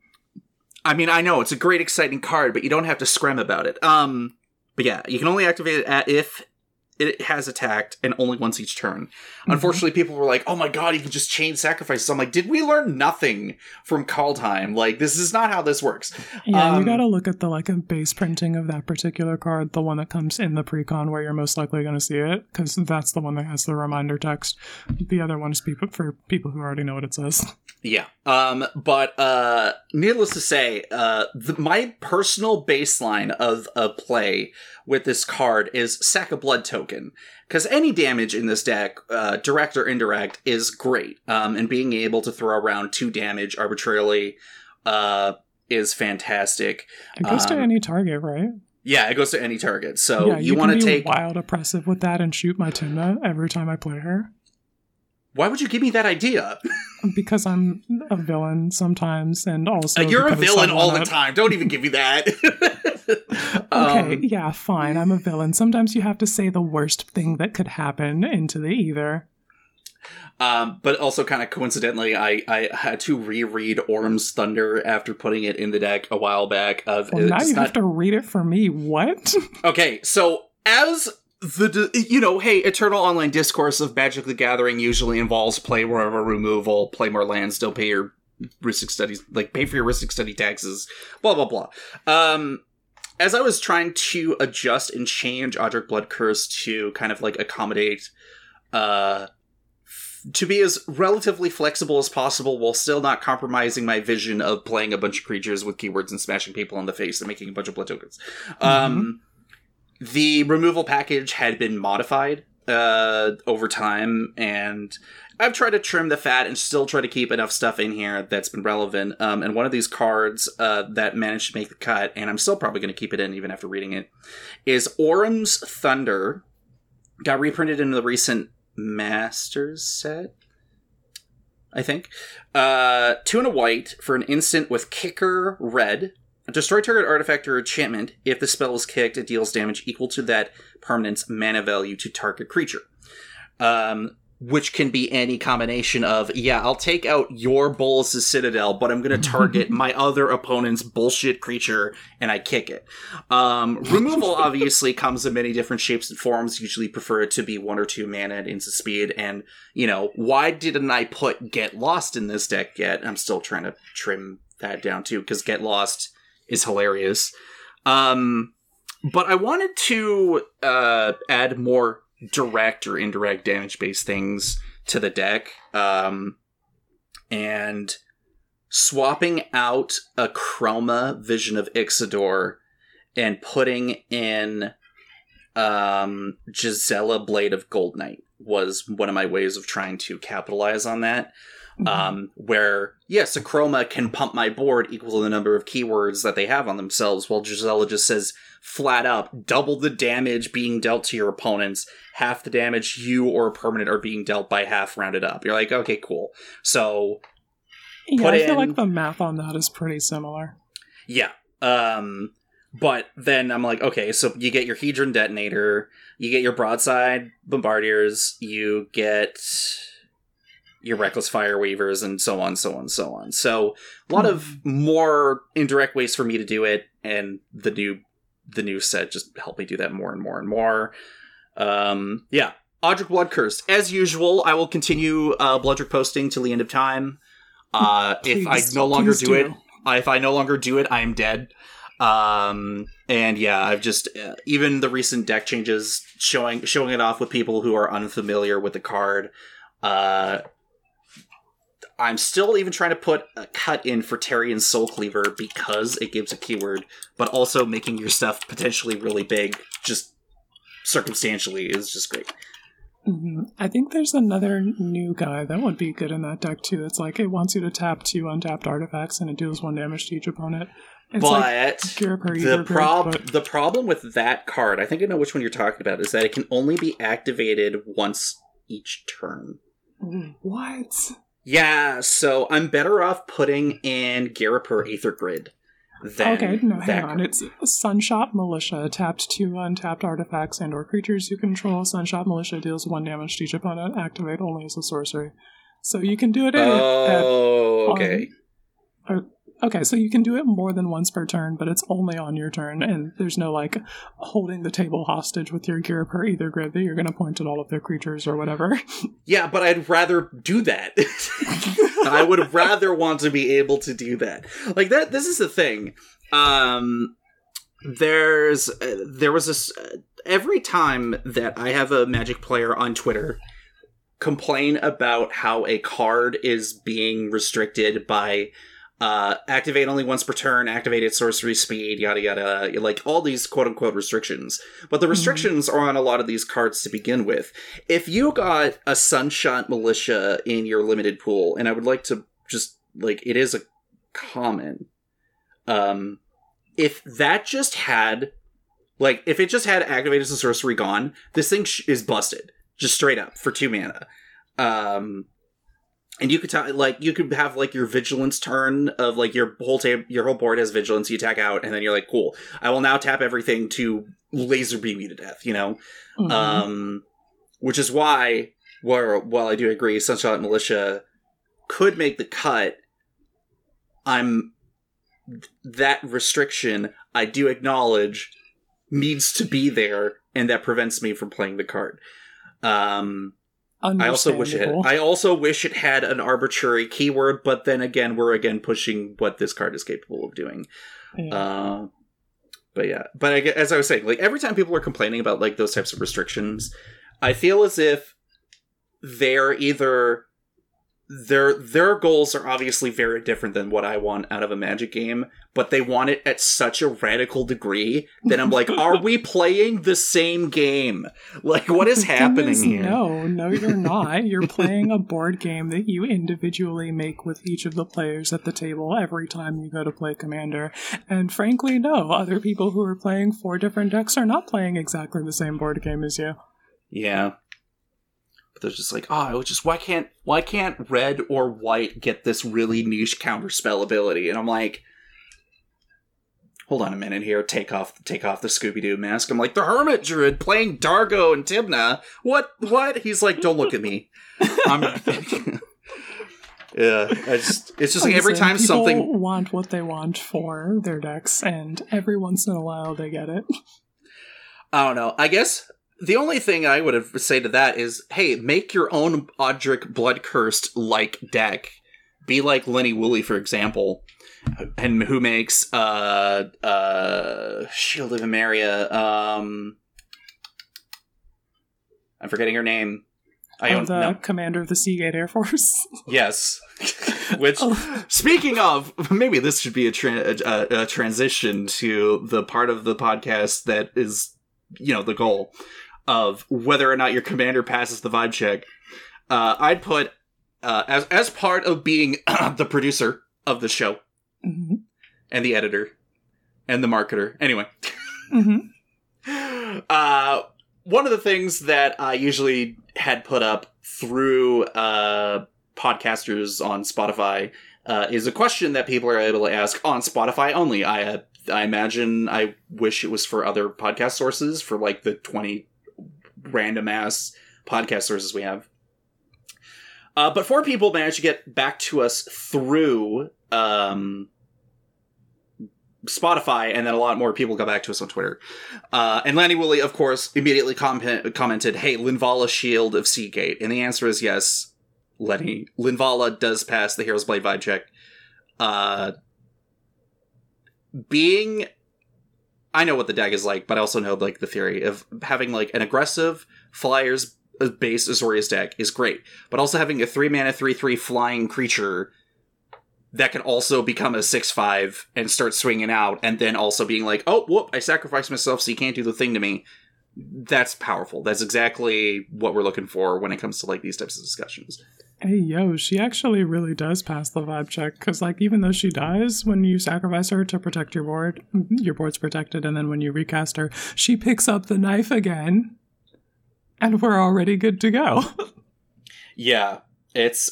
I mean, I know, it's a great, exciting card, but you don't have to scram about it. But yeah, you can only activate it if it has attacked, and only once each turn. Mm-hmm. Unfortunately, people were like, oh my god, you can just chain sacrifices. I'm like, did we learn nothing from Kaldheim? Like, this is not how this works. Yeah, you gotta look at the a base printing of that particular card, the one that comes in the precon where you're most likely going to see it, because that's the one that has the reminder text. The other one is for people who already know what it says. Yeah. But needless to say, my personal baseline of a play with this card is sack a blood token. Because any damage in this deck, direct or indirect, is great. And being able to throw around 2 damage arbitrarily is fantastic. It goes to any target, right? Yeah, it goes to any target. So you want to take wild oppressive with that and shoot my Tymna every time I play her. Why would you give me that idea? Because I'm a villain sometimes, and also you're a villain all the time. Don't even give me that. Okay, yeah, fine. I'm a villain. Sometimes you have to say the worst thing that could happen into the ether. But also kind of coincidentally, I had to reread Orm's Thunder after putting it in the deck a while back. Now you have to read it for me. What? Okay, so as hey, Eternal Online Discourse of Magic the Gathering usually involves play more removal, play more lands, don't pay your Rhystic Studies, pay for your Rhystic Study taxes, blah, blah, blah. As I was trying to adjust and change Odric Blood Curse to kind of accommodate, to be as relatively flexible as possible while still not compromising my vision of playing a bunch of creatures with keywords and smashing people in the face and making a bunch of blood tokens. Mm-hmm. The removal package had been modified over time, and I've tried to trim the fat and still try to keep enough stuff in here that's been relevant. And one of these cards that managed to make the cut, and I'm still probably going to keep it in even after reading it, is Orm's Thunder. Got reprinted in the recent Masters set, I think. 2 and a white for an instant with Kicker Red. Destroy target artifact or enchantment. If the spell is kicked, it deals damage equal to that permanent's mana value to target creature. Which can be any combination of, I'll take out your Bolas' Citadel, but I'm going to target my other opponent's bullshit creature, and I kick it. Removal obviously comes in many different shapes and forms. Usually prefer it to be 1 or 2 mana and instant speed. And, why didn't I put Get Lost in this deck yet? I'm still trying to trim that down too, because Get Lost is hilarious. But I wanted to add more direct or indirect damage-based things to the deck. And swapping out a Chroma Vision of Ixidor and putting in Gisela Blade of Gold Knight was one of my ways of trying to capitalize on that. Where, yes, Akroma can pump my board equal to the number of keywords that they have on themselves, while Gisela just says flat up, double the damage being dealt to your opponents, half the damage you or a permanent are being dealt by half rounded up. You're like, okay, cool. So, yeah, I feel like the math on that is pretty similar. Yeah. But then I'm like, okay, so you get your Hedron Detonator, you get your Broadside Bombardiers, you get your Reckless Fire Weavers, and so on, so on, so on. So a lot of more indirect ways for me to do it, and the new set just helped me do that more and more and more. Yeah, Odric Bloodcurse. As usual, I will continue Bloodric posting till the end of time. If I no longer do it, I am dead. And yeah, I've just even the recent deck changes showing it off with people who are unfamiliar with the card. I'm still even trying to put a cut in for Tarion Soulcleaver because it gives a keyword, but also making your stuff potentially really big, just circumstantially, is just great. Mm-hmm. I think there's another new guy that would be good in that deck too. It's like it wants you to tap 2 untapped artifacts and it deals 1 damage to each opponent. It's but the problem with that card, I think I know which one you're talking about, is that it can only be activated once each turn. What? Yeah, so I'm better off putting in Garapur Aether Grid than hang on. It's Sunshot Militia. Tapped 2 untapped artifacts and or creatures you control. Sunshot Militia deals 1 damage to each opponent. Activate only as a sorcery. So you can do it Okay, so you can do it more than once per turn, but it's only on your turn, and there's no, like, holding the table hostage with your Garapur Aether Grid that you're going to point at all of their creatures or whatever. Yeah, but I'd rather do that. I would rather want to be able to do that. Like, this is the thing. There was this... every time that I have a Magic player on Twitter complain about how a card is being restricted by... activate only once per turn, activate at sorcery speed, yada yada, like all these quote-unquote restrictions. But the restrictions are on a lot of these cards to begin with. If you got a Sunshot Militia in your limited pool, and I would like to just, like, it is a common, if that just had, like, if it just had activated as a sorcery gone, this thing is busted. Just straight up, for 2 mana. And you could you could have like your vigilance turn of like your whole board has vigilance. You attack out, and then you're like, cool. I will now tap everything to laser beam you to death. You know, which is why, while I do agree, Sunshot Militia could make the cut. That restriction I do acknowledge needs to be there, and that prevents me from playing the card. I also wish it had an arbitrary keyword, but then again, we're pushing what this card is capable of doing. Yeah. But as I was saying, like every time people are complaining about like those types of restrictions, I feel as if they're either their goals are obviously very different than what I want out of a Magic game, but they want it at such a radical degree that I'm like, are we playing the same game? Like, what is happening here? No, you're not. You're playing a board game that you individually make with each of the players at the table every time you go to play Commander. And frankly, no, other people who are playing 4 different decks are not playing exactly the same board game as you. Yeah. They're just like, why can't red or white get this really niche counterspell ability? And I'm like, hold on a minute here, take off the Scooby-Doo mask. I'm like, the Hermit Druid playing Dargo and Tibna. What? He's like, don't look at me. Yeah, it's just like every time something... People want what they want for their decks, and every once in a while they get it. I don't know. I guess... the only thing I would have say to that is, hey, make your own Odric Bloodcursed-like deck. Be like Lenny Woolley, for example, and who makes Shield of Emeria. I'm forgetting her name. Commander of the Seagate Air Force. Yes. Which, speaking of, maybe this should be a transition to the part of the podcast that is, the goal of whether or not your commander passes the vibe check. I'd put as part of being the producer of the show, Mm-hmm. and the editor, and the marketer. Anyway. Mm-hmm. One of the things that I usually had put up through podcasters on Spotify is a question that people are able to ask on Spotify only. I imagine, I wish it was for other podcast sources, for like the 20 random ass podcast sources we have. But 4 people managed to get back to us through Spotify, and then a lot more people got back to us on Twitter. And Lanny Woolley, of course, immediately commented, "Hey, Linvala Shield of Seagate." And the answer is yes, Lenny. Linvala does pass the Hero's Blade vibe check. I know what the deck is like, but I also know like the theory of having like an aggressive flyers based Azorius deck is great, but also having a 3-mana 3/3 flying creature that can also become a 6/5 and start swinging out, and then also being like, oh, whoop, I sacrificed myself so you can't do the thing to me. That's powerful. That's exactly what we're looking for when it comes to like these types of discussions. Hey, yo, she actually really does pass the vibe check, because, like, even though she dies, when you sacrifice her to protect your board's protected, and then when you recast her, she picks up the knife again, and we're already good to go. Yeah, it's,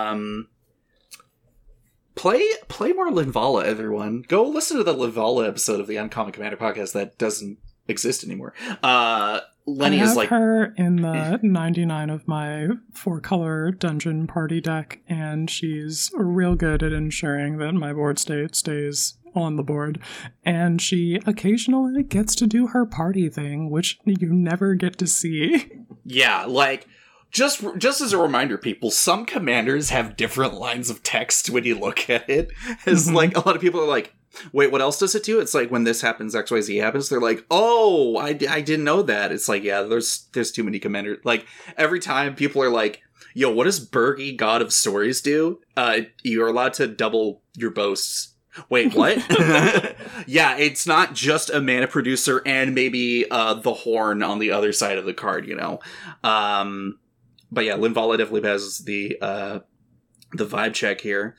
Play more Linvala, everyone. Go listen to the Linvala episode of the Uncommon Commander podcast that doesn't exist anymore. Lenny I have is like her in the 99 of my 4-color dungeon party deck, and she's real good at ensuring that my board state stays on the board. And she occasionally gets to do her party thing, which you never get to see. Yeah, like just as a reminder, people, some commanders have different lines of text when you look at it. It's like a lot of people are like, wait, what else does it do? It's like when this happens, XYZ happens. They're like, oh, I didn't know that. It's like, yeah, there's too many commanders. Like every time people are like, yo, what does Bergie, God of Stories do? You're allowed to double your boasts. Wait, what? Yeah, it's not just a mana producer and maybe the horn on the other side of the card, you know? But yeah, Linvala definitely has the vibe check here.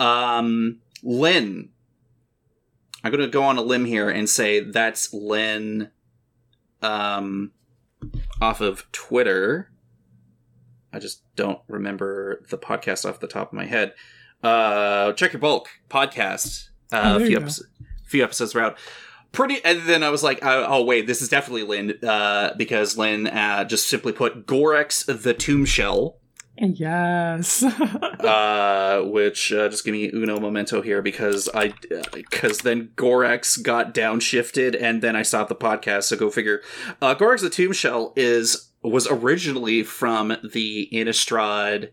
Lynn. I'm going to go on a limb here and say that's Lynn off of Twitter. I just don't remember the podcast off the top of my head. Check Your Bulk podcast. A few episodes were out. And then I was like, oh wait, this is definitely Lynn, because Lynn just simply put Gorex the Tomb Shell. Yes. Which just give me uno momento here, because then Gorex got downshifted and then I stopped the podcast, so go figure. Gorex the Tomb Shell was originally from the Innistrad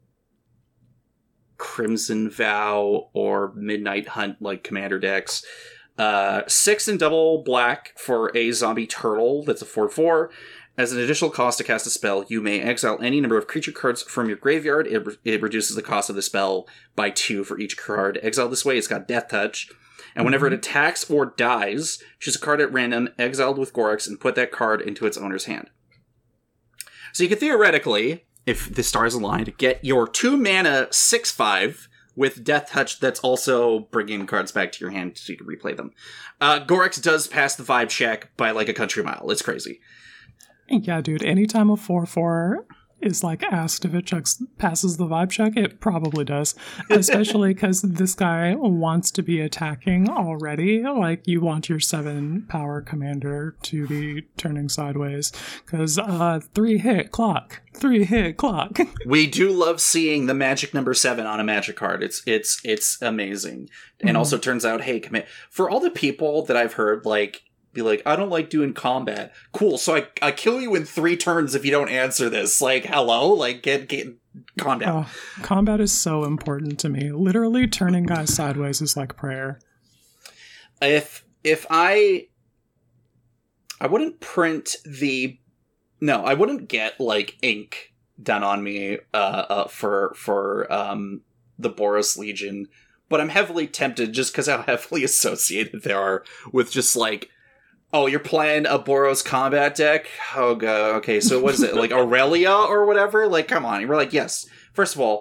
Crimson Vow or Midnight Hunt like commander decks. 6 and double black for a zombie turtle that's a 4/4. As an additional cost to cast a spell, you may exile any number of creature cards from your graveyard. It reduces the cost of the spell by 2 for each card exiled this way. It's got Death Touch. And whenever it attacks or dies, choose a card at random, exiled with Gorex, and put that card into its owner's hand. So you could theoretically, if the stars aligned, get your 2-mana 6/5 with Death Touch that's also bringing cards back to your hand so you can replay them. Gorex does pass the vibe check by like a country mile. It's crazy. Yeah, dude, anytime a 4/4 is like asked if it passes the vibe check, it probably does. Especially because this guy wants to be attacking already. Like, you want your 7-power commander to be turning sideways. Because 3-hit clock. We do love seeing the magic number 7 on a magic card. It's amazing. And also turns out, hey, for all the people that I've heard, like, be like, I don't like doing combat. Cool, so I kill you in 3 turns if you don't answer this. Like, hello? Like, get calm down. Combat is so important to me. Literally, turning guys sideways is like prayer. If I wouldn't print I wouldn't get, like, ink done on me for the Boros Legion, but I'm heavily tempted just because how heavily associated they are with just, like, oh, you're playing a Boros combat deck? Oh, God. Okay, so what is it? Like Aurelia or whatever? Like, come on. And we're like, yes. First of all,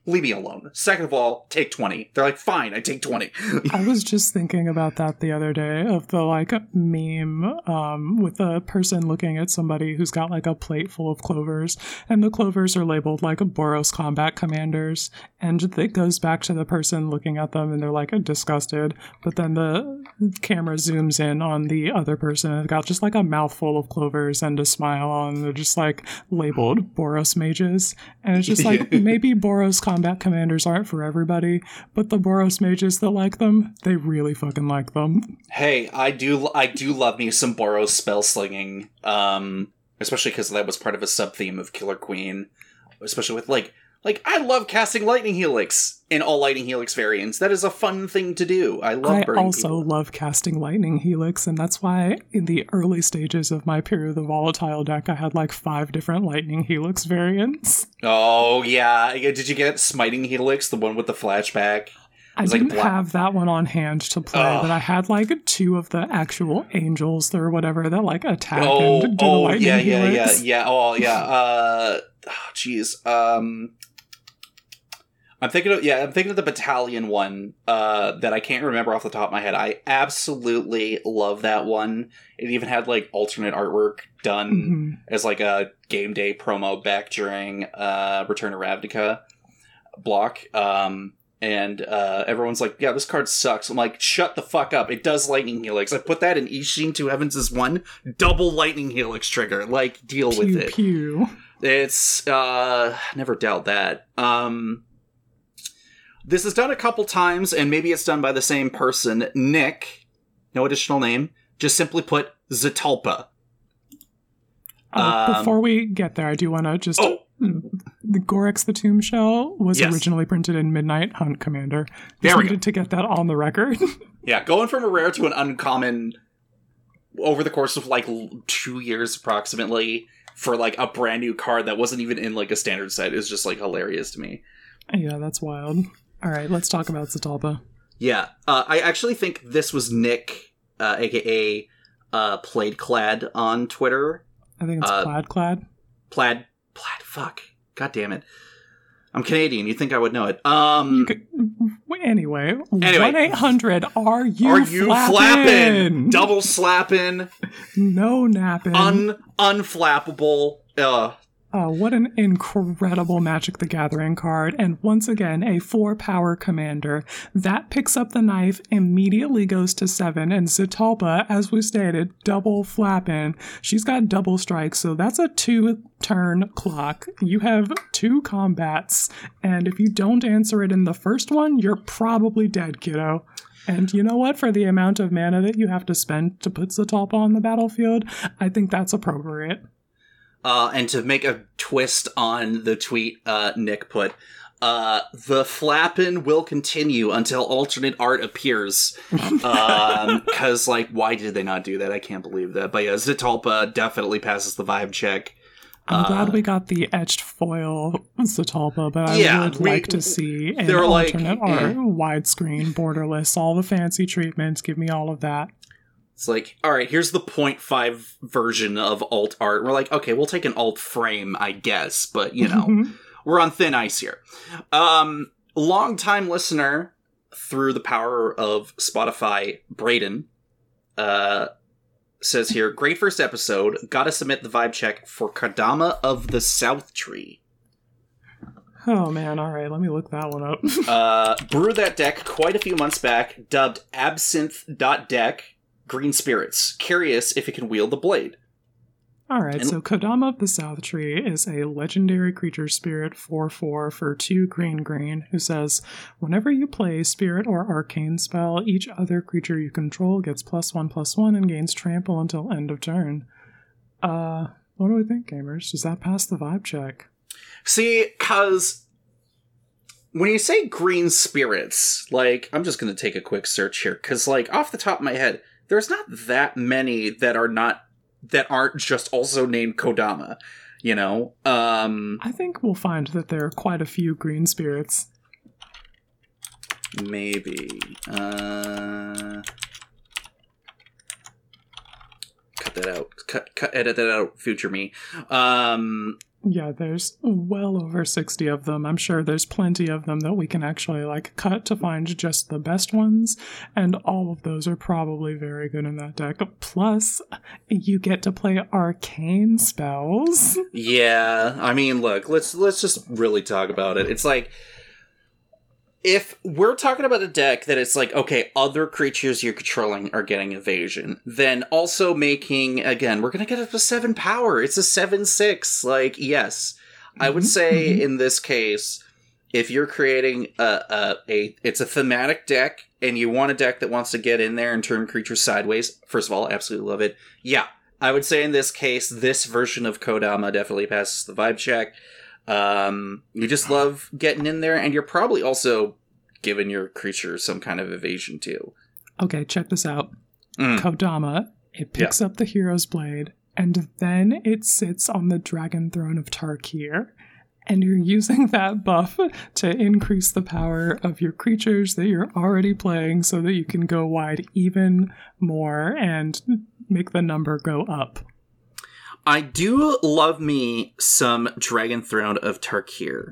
leave me alone. Second of all, take 20. They're like, fine, I take 20. I was just thinking about that the other day of the like meme with a person looking at somebody who's got like a plate full of clovers, and the clovers are labeled like Boros combat commanders, and it goes back to the person looking at them and they're like disgusted, but then the camera zooms in on the other person and they've got just like a mouthful of clovers and a smile on, and they're just like labeled Boros mages, and it's just like maybe Boros combat commanders aren't for everybody, but the Boros mages that like them, they really fucking like them. Hey, I do love me some Boros spell slinging, especially because that was part of a sub-theme of Killer Queen, especially with like I love casting Lightning Helix in all Lightning Helix variants. That is a fun thing to do. I also love casting Lightning Helix, and that's why in the early stages of my Period of the Volatile deck, I had like 5 different Lightning Helix variants. Oh, yeah. Did you get Smiting Helix, the one with the flashback? I didn't have that one on hand to play, but I had like 2 of the actual angels or whatever that like attack and do the Lightning Helix. Yeah. Oh, yeah. Jeez. I'm thinking of the Battalion one that I can't remember off the top of my head. I absolutely love that one. It even had like alternate artwork done as like a game day promo back during Return to Ravnica block. And everyone's like, yeah, this card sucks. I'm like, shut the fuck up. It does Lightning Helix. I put that in Ishin Two Heavens' 1. Double Lightning Helix trigger. Like, deal with it. Pew. It's, never doubt that. This is done a couple times, and maybe it's done by the same person. Nick, no additional name, just simply put Zetalpa. Before we get there, I do want to just... The Gorex the Tomb Shell was originally printed in Midnight Hunt Commander. Just needed to get that on the record. Yeah, going from a rare to an uncommon over the course of like 2 years approximately for like a brand new card that wasn't even in like a standard set is just like hilarious to me. Yeah, that's wild. All right, let's talk about Zetalpa. Yeah, I actually think this was Nick, aka Plaidclad on Twitter. I think it's Plaid, fuck. God damn it. I'm Canadian, you'd think I would know it. Anyway, 1-800, are you flapping? Double slapping. No napping. Unflappable. What an incredible Magic the Gathering card, and once again, a 4-power commander. That picks up the knife, immediately goes to 7, and Zetalpa, as we stated, double flapping. She's got double strikes, so that's a 2-turn clock. You have 2 combats, and if you don't answer it in the first one, you're probably dead, kiddo. And you know what? For the amount of mana that you have to spend to put Zetalpa on the battlefield, I think that's appropriate. And to make a twist on the tweet Nick put, the flappin' will continue until alternate art appears. Because, like, why did they not do that? I can't believe that. But yeah, Zetalpa definitely passes the vibe check. I'm glad we got the etched foil Zetalpa, but I would like to see an alternate art, widescreen, borderless, all the fancy treatments. Give me all of that. It's like, all right, here's the 0.5 version of alt art. We're like, okay, we'll take an alt frame, I guess, but, you know, we're on thin ice here. Long-time listener, through the power of Spotify, Braden, says here, great first episode, gotta submit the vibe check for Kodama of the South Tree. Oh man, alright, let me look that one up. Brew that deck quite a few months back, dubbed Absinthe.deck. Green Spirits. Curious if it can wield the blade. Alright, so Kodama of the South Tree is a legendary creature spirit 4/4 for 2 green, who says, whenever you play spirit or arcane spell, each other creature you control gets +1/+1 and gains trample until end of turn. What do we think, gamers? Does that pass the vibe check? See, cause when you say green spirits, like, I'm just gonna take a quick search here, cause like, off the top of my head, there's not that many that aren't just also named Kodama, you know? I think we'll find that there are quite a few green spirits. Maybe. Cut that out. Edit that out, future me. Yeah, there's well over 60 of them. I'm sure there's plenty of them that we can actually cut to find just the best ones, and all of those are probably very good in that deck. Plus, you get to play arcane spells. Yeah, I mean, look, let's just really talk about it. It's like, if we're talking about a deck that it's like, okay, other creatures you're controlling are getting evasion, then also making, again, we're going to get up to 7 power. It's a 7/6. Like, yes. I would say in this case, if you're creating it's a thematic deck and you want a deck that wants to get in there and turn creatures sideways, first of all, absolutely love it. Yeah, I would say in this case, this version of Kodama definitely passes the vibe check. You just love getting in there, and you're probably also giving your creature some kind of evasion too. Okay, check this out. Kodama, it picks up the Hero's Blade, and then it sits on the Dragon Throne of Tarkir. And you're using that buff to increase the power of your creatures that you're already playing so that you can go wide even more and make the number go up. I do love me some Dragon Throne of Tarkir.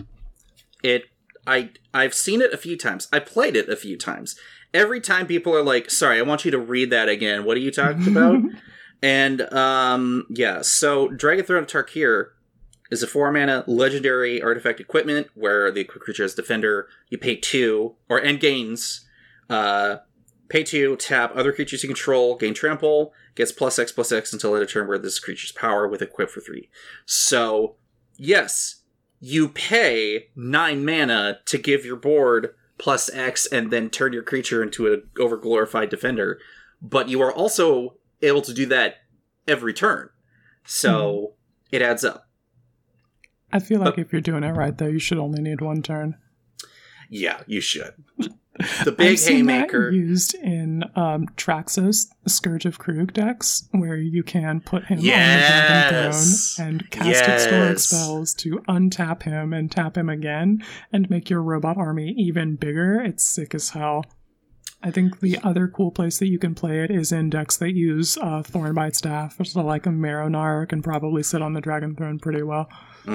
I've seen it a few times. I played it a few times. Every time people are like, sorry, I want you to read that again. What are you talking about? And, so Dragon Throne of Tarkir is a 4-mana legendary artifact equipment where the creature has Defender. You pay 2, and gains. Pay 2, tap other creatures you control, gain Trample, gets +X/+X until at a turn where this creature's power with Equip for 3. So, yes, you pay 9 mana to give your board +X and then turn your creature into an overglorified Defender, but you are also able to do that every turn. So, it adds up. I feel like if you're doing it right, though, you should only need 1 turn. Yeah, you should. The big I've seen haymaker that used in Traxos Scourge of Karuk decks, where you can put him on the Dragon Throne and cast historic spells to untap him and tap him again and make your robot army even bigger. It's sick as hell. I think the other cool place that you can play it is in decks that use Thornbite Staff, so like a Marrow can probably sit on the Dragon Throne pretty well.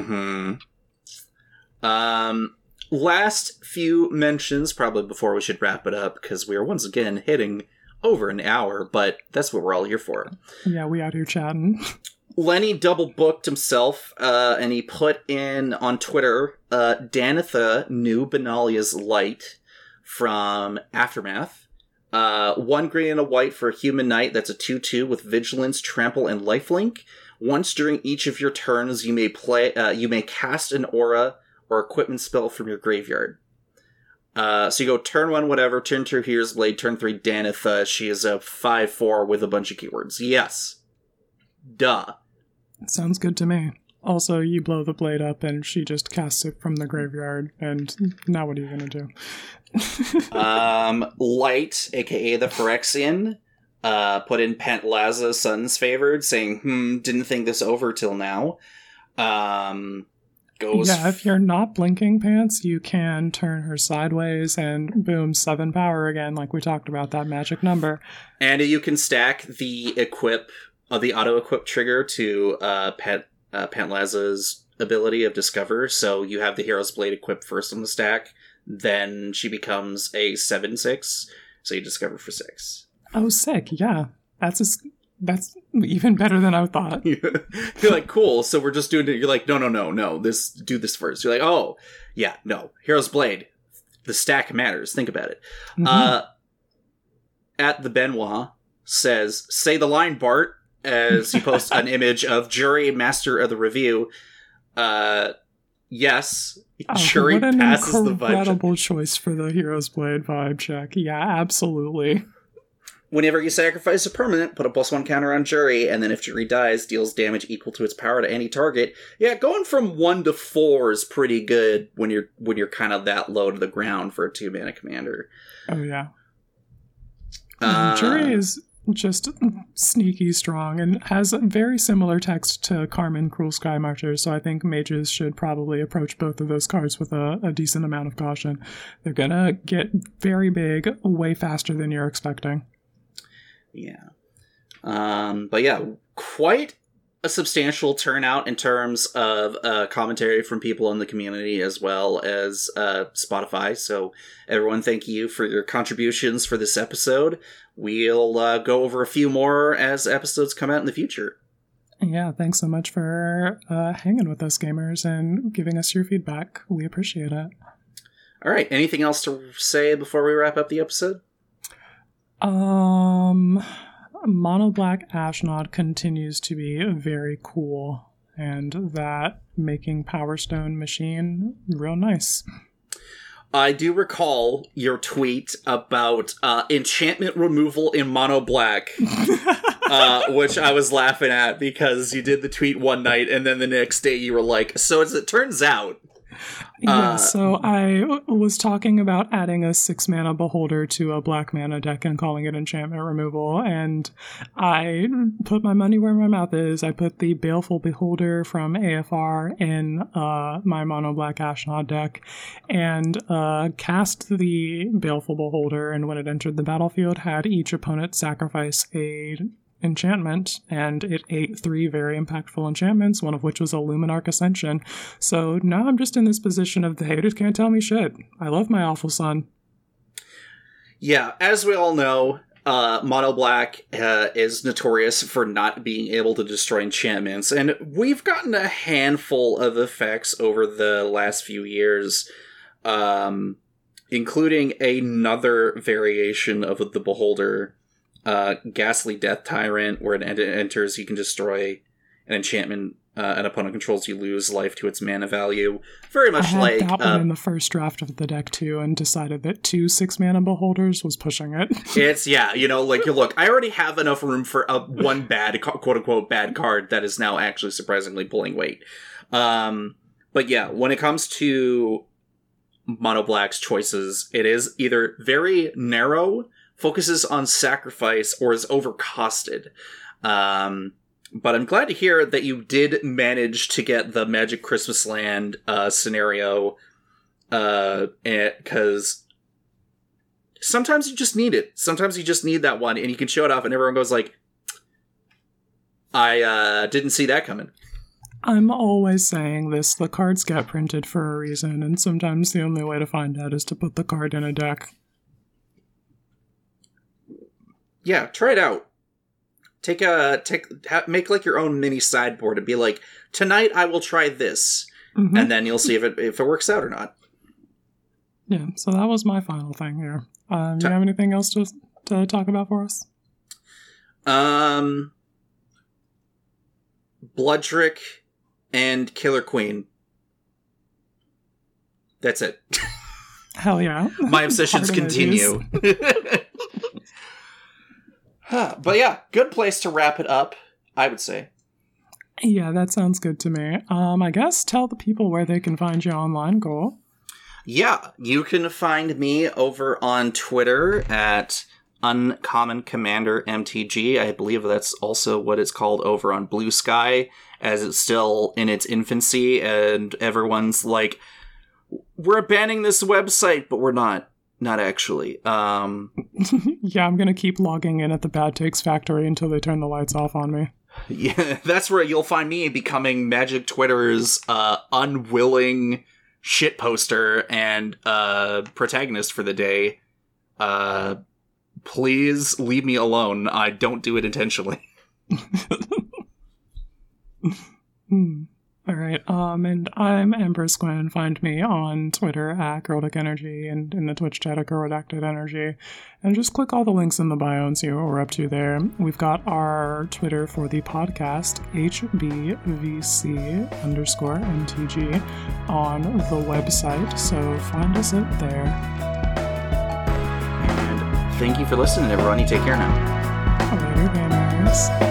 Last few mentions, probably before we should wrap it up, because we are once again hitting over an hour, but that's what we're all here for. Yeah, we out here chatting. Lenny double booked himself, and he put in on Twitter, Danitha New Benalia's Light from Aftermath. 1 green and a white for a human knight. That's a 2/2 with Vigilance, Trample, and Lifelink. Once during each of your turns, you may cast an aura or equipment spell from your graveyard. So you go turn 1, whatever, turn 2, Hero's Blade, turn 3, Danitha. She is a 5/4 with a bunch of keywords. Yes. Duh. Sounds good to me. Also, you blow the blade up and she just casts it from the graveyard, and now what are you going to do? Light, aka the Phyrexian, put in Pantlaza, Sun's Favored, saying, didn't think this over till now. If you're not blinking Pants, you can turn her sideways and boom, 7 power again, like we talked about, that magic number. And you can stack the the auto-equip trigger to Pantlaza's ability of Discover, so you have the Hero's Blade equipped first on the stack, then she becomes a 7/6, so you discover for 6. Oh, sick, yeah. That's even better than I thought. You're like, cool, so we're just doing it. You're like, no, do this first. You're like, oh, yeah, no. Hero's Blade, the stack matters. Think about it. At the Benoit says, say the line, Bart, as he posts an image of Jury, Master of the Review. Yes, Jury passes the vibe check. What an incredible choice for the Hero's Blade vibe check. Yeah, absolutely. Whenever you sacrifice a permanent, put a +1 counter on Jury, and then if Jury dies, deals damage equal to its power to any target. Yeah, going from 1 to 4 is pretty good when you're kind of that low to the ground for a 2-mana commander. Oh yeah. Jury is just sneaky strong and has a very similar text to Carmen Cruel Sky Marcher, so I think mages should probably approach both of those cards with a decent amount of caution. They're gonna get very big way faster than you're expecting. Yeah. But yeah, quite a substantial turnout in terms of commentary from people in the community as well as Spotify. So everyone, thank you for your contributions for this episode. We'll go over a few more as episodes come out in the future. Yeah, thanks so much for hanging with us, gamers, and giving us your feedback. We appreciate it. All right. Anything else to say before we wrap up the episode? Mono Black Ashnod continues to be very cool, and that making Power Stone machine real nice. I do recall your tweet about enchantment removal in Mono Black, which I was laughing at because you did the tweet one night and then the next day you were like, so as it turns out... Yeah, so I was talking about adding a 6-mana beholder to a black mana deck and calling it enchantment removal, and I put my money where my mouth is. I put the Baleful Beholder from AFR in my mono black Ashnod deck, and cast the Baleful Beholder, and when it entered the battlefield, had each opponent sacrifice a enchantment, and it ate 3 very impactful enchantments, one of which was a Luminarch Ascension. So now I'm just in this position of the haters can't tell me shit. I love my awful son. Yeah, as we all know, Mono Black is notorious for not being able to destroy enchantments, and we've gotten a handful of effects over the last few years, including another variation of the Beholder, Ghastly Death Tyrant, where it enters, you can destroy an enchantment an opponent controls, you lose life to its mana value. Very much I like... had that one in the first draft of the deck, too, and decided that 2 6-mana beholders was pushing it. It's, yeah, you know, like, look, I already have enough room for one bad, quote-unquote, bad card that is now actually surprisingly pulling weight. But yeah, when it comes to Mono Black's choices, it is either very narrow, focuses on sacrifice, or is overcosted. But I'm glad to hear that you did manage to get the Magic Christmas Land scenario, because sometimes you just need it. Sometimes you just need that one, and you can show it off, and everyone goes like, I didn't see that coming. I'm always saying this, the cards get printed for a reason, and sometimes the only way to find out is to put the card in a deck. Yeah, try it out. Make like your own mini sideboard and be like, tonight I will try this, and then you'll see if it works out or not. Yeah, so that was my final thing here. Do you have anything else to talk about for us? Bloodrick and Killer Queen. That's it. Hell yeah. My obsessions continue. But yeah, good place to wrap it up, I would say. Yeah, that sounds good to me. I guess tell the people where they can find you online, Cole. Yeah, you can find me over on Twitter at Uncommon Commander MTG. I believe that's also what it's called over on Blue Sky, as it's still in its infancy, and everyone's like, we're abandoning this website, but we're not. Not actually. Yeah, I'm gonna keep logging in at the Bad Takes Factory until they turn the lights off on me. Yeah, that's where you'll find me becoming Magic Twitter's unwilling shitposter and protagonist for the day. Please leave me alone. I don't do it intentionally. All right, and I'm Empress Gwen. Find me on Twitter at Girldick Energy and in the Twitch chat at Girlredacted Energy. And just click all the links in the bio and see what we're up to there. We've got our Twitter for the podcast, HBVC_MTG, on the website, so find us out there. And thank you for listening, everyone. You take care now. Later, gamers.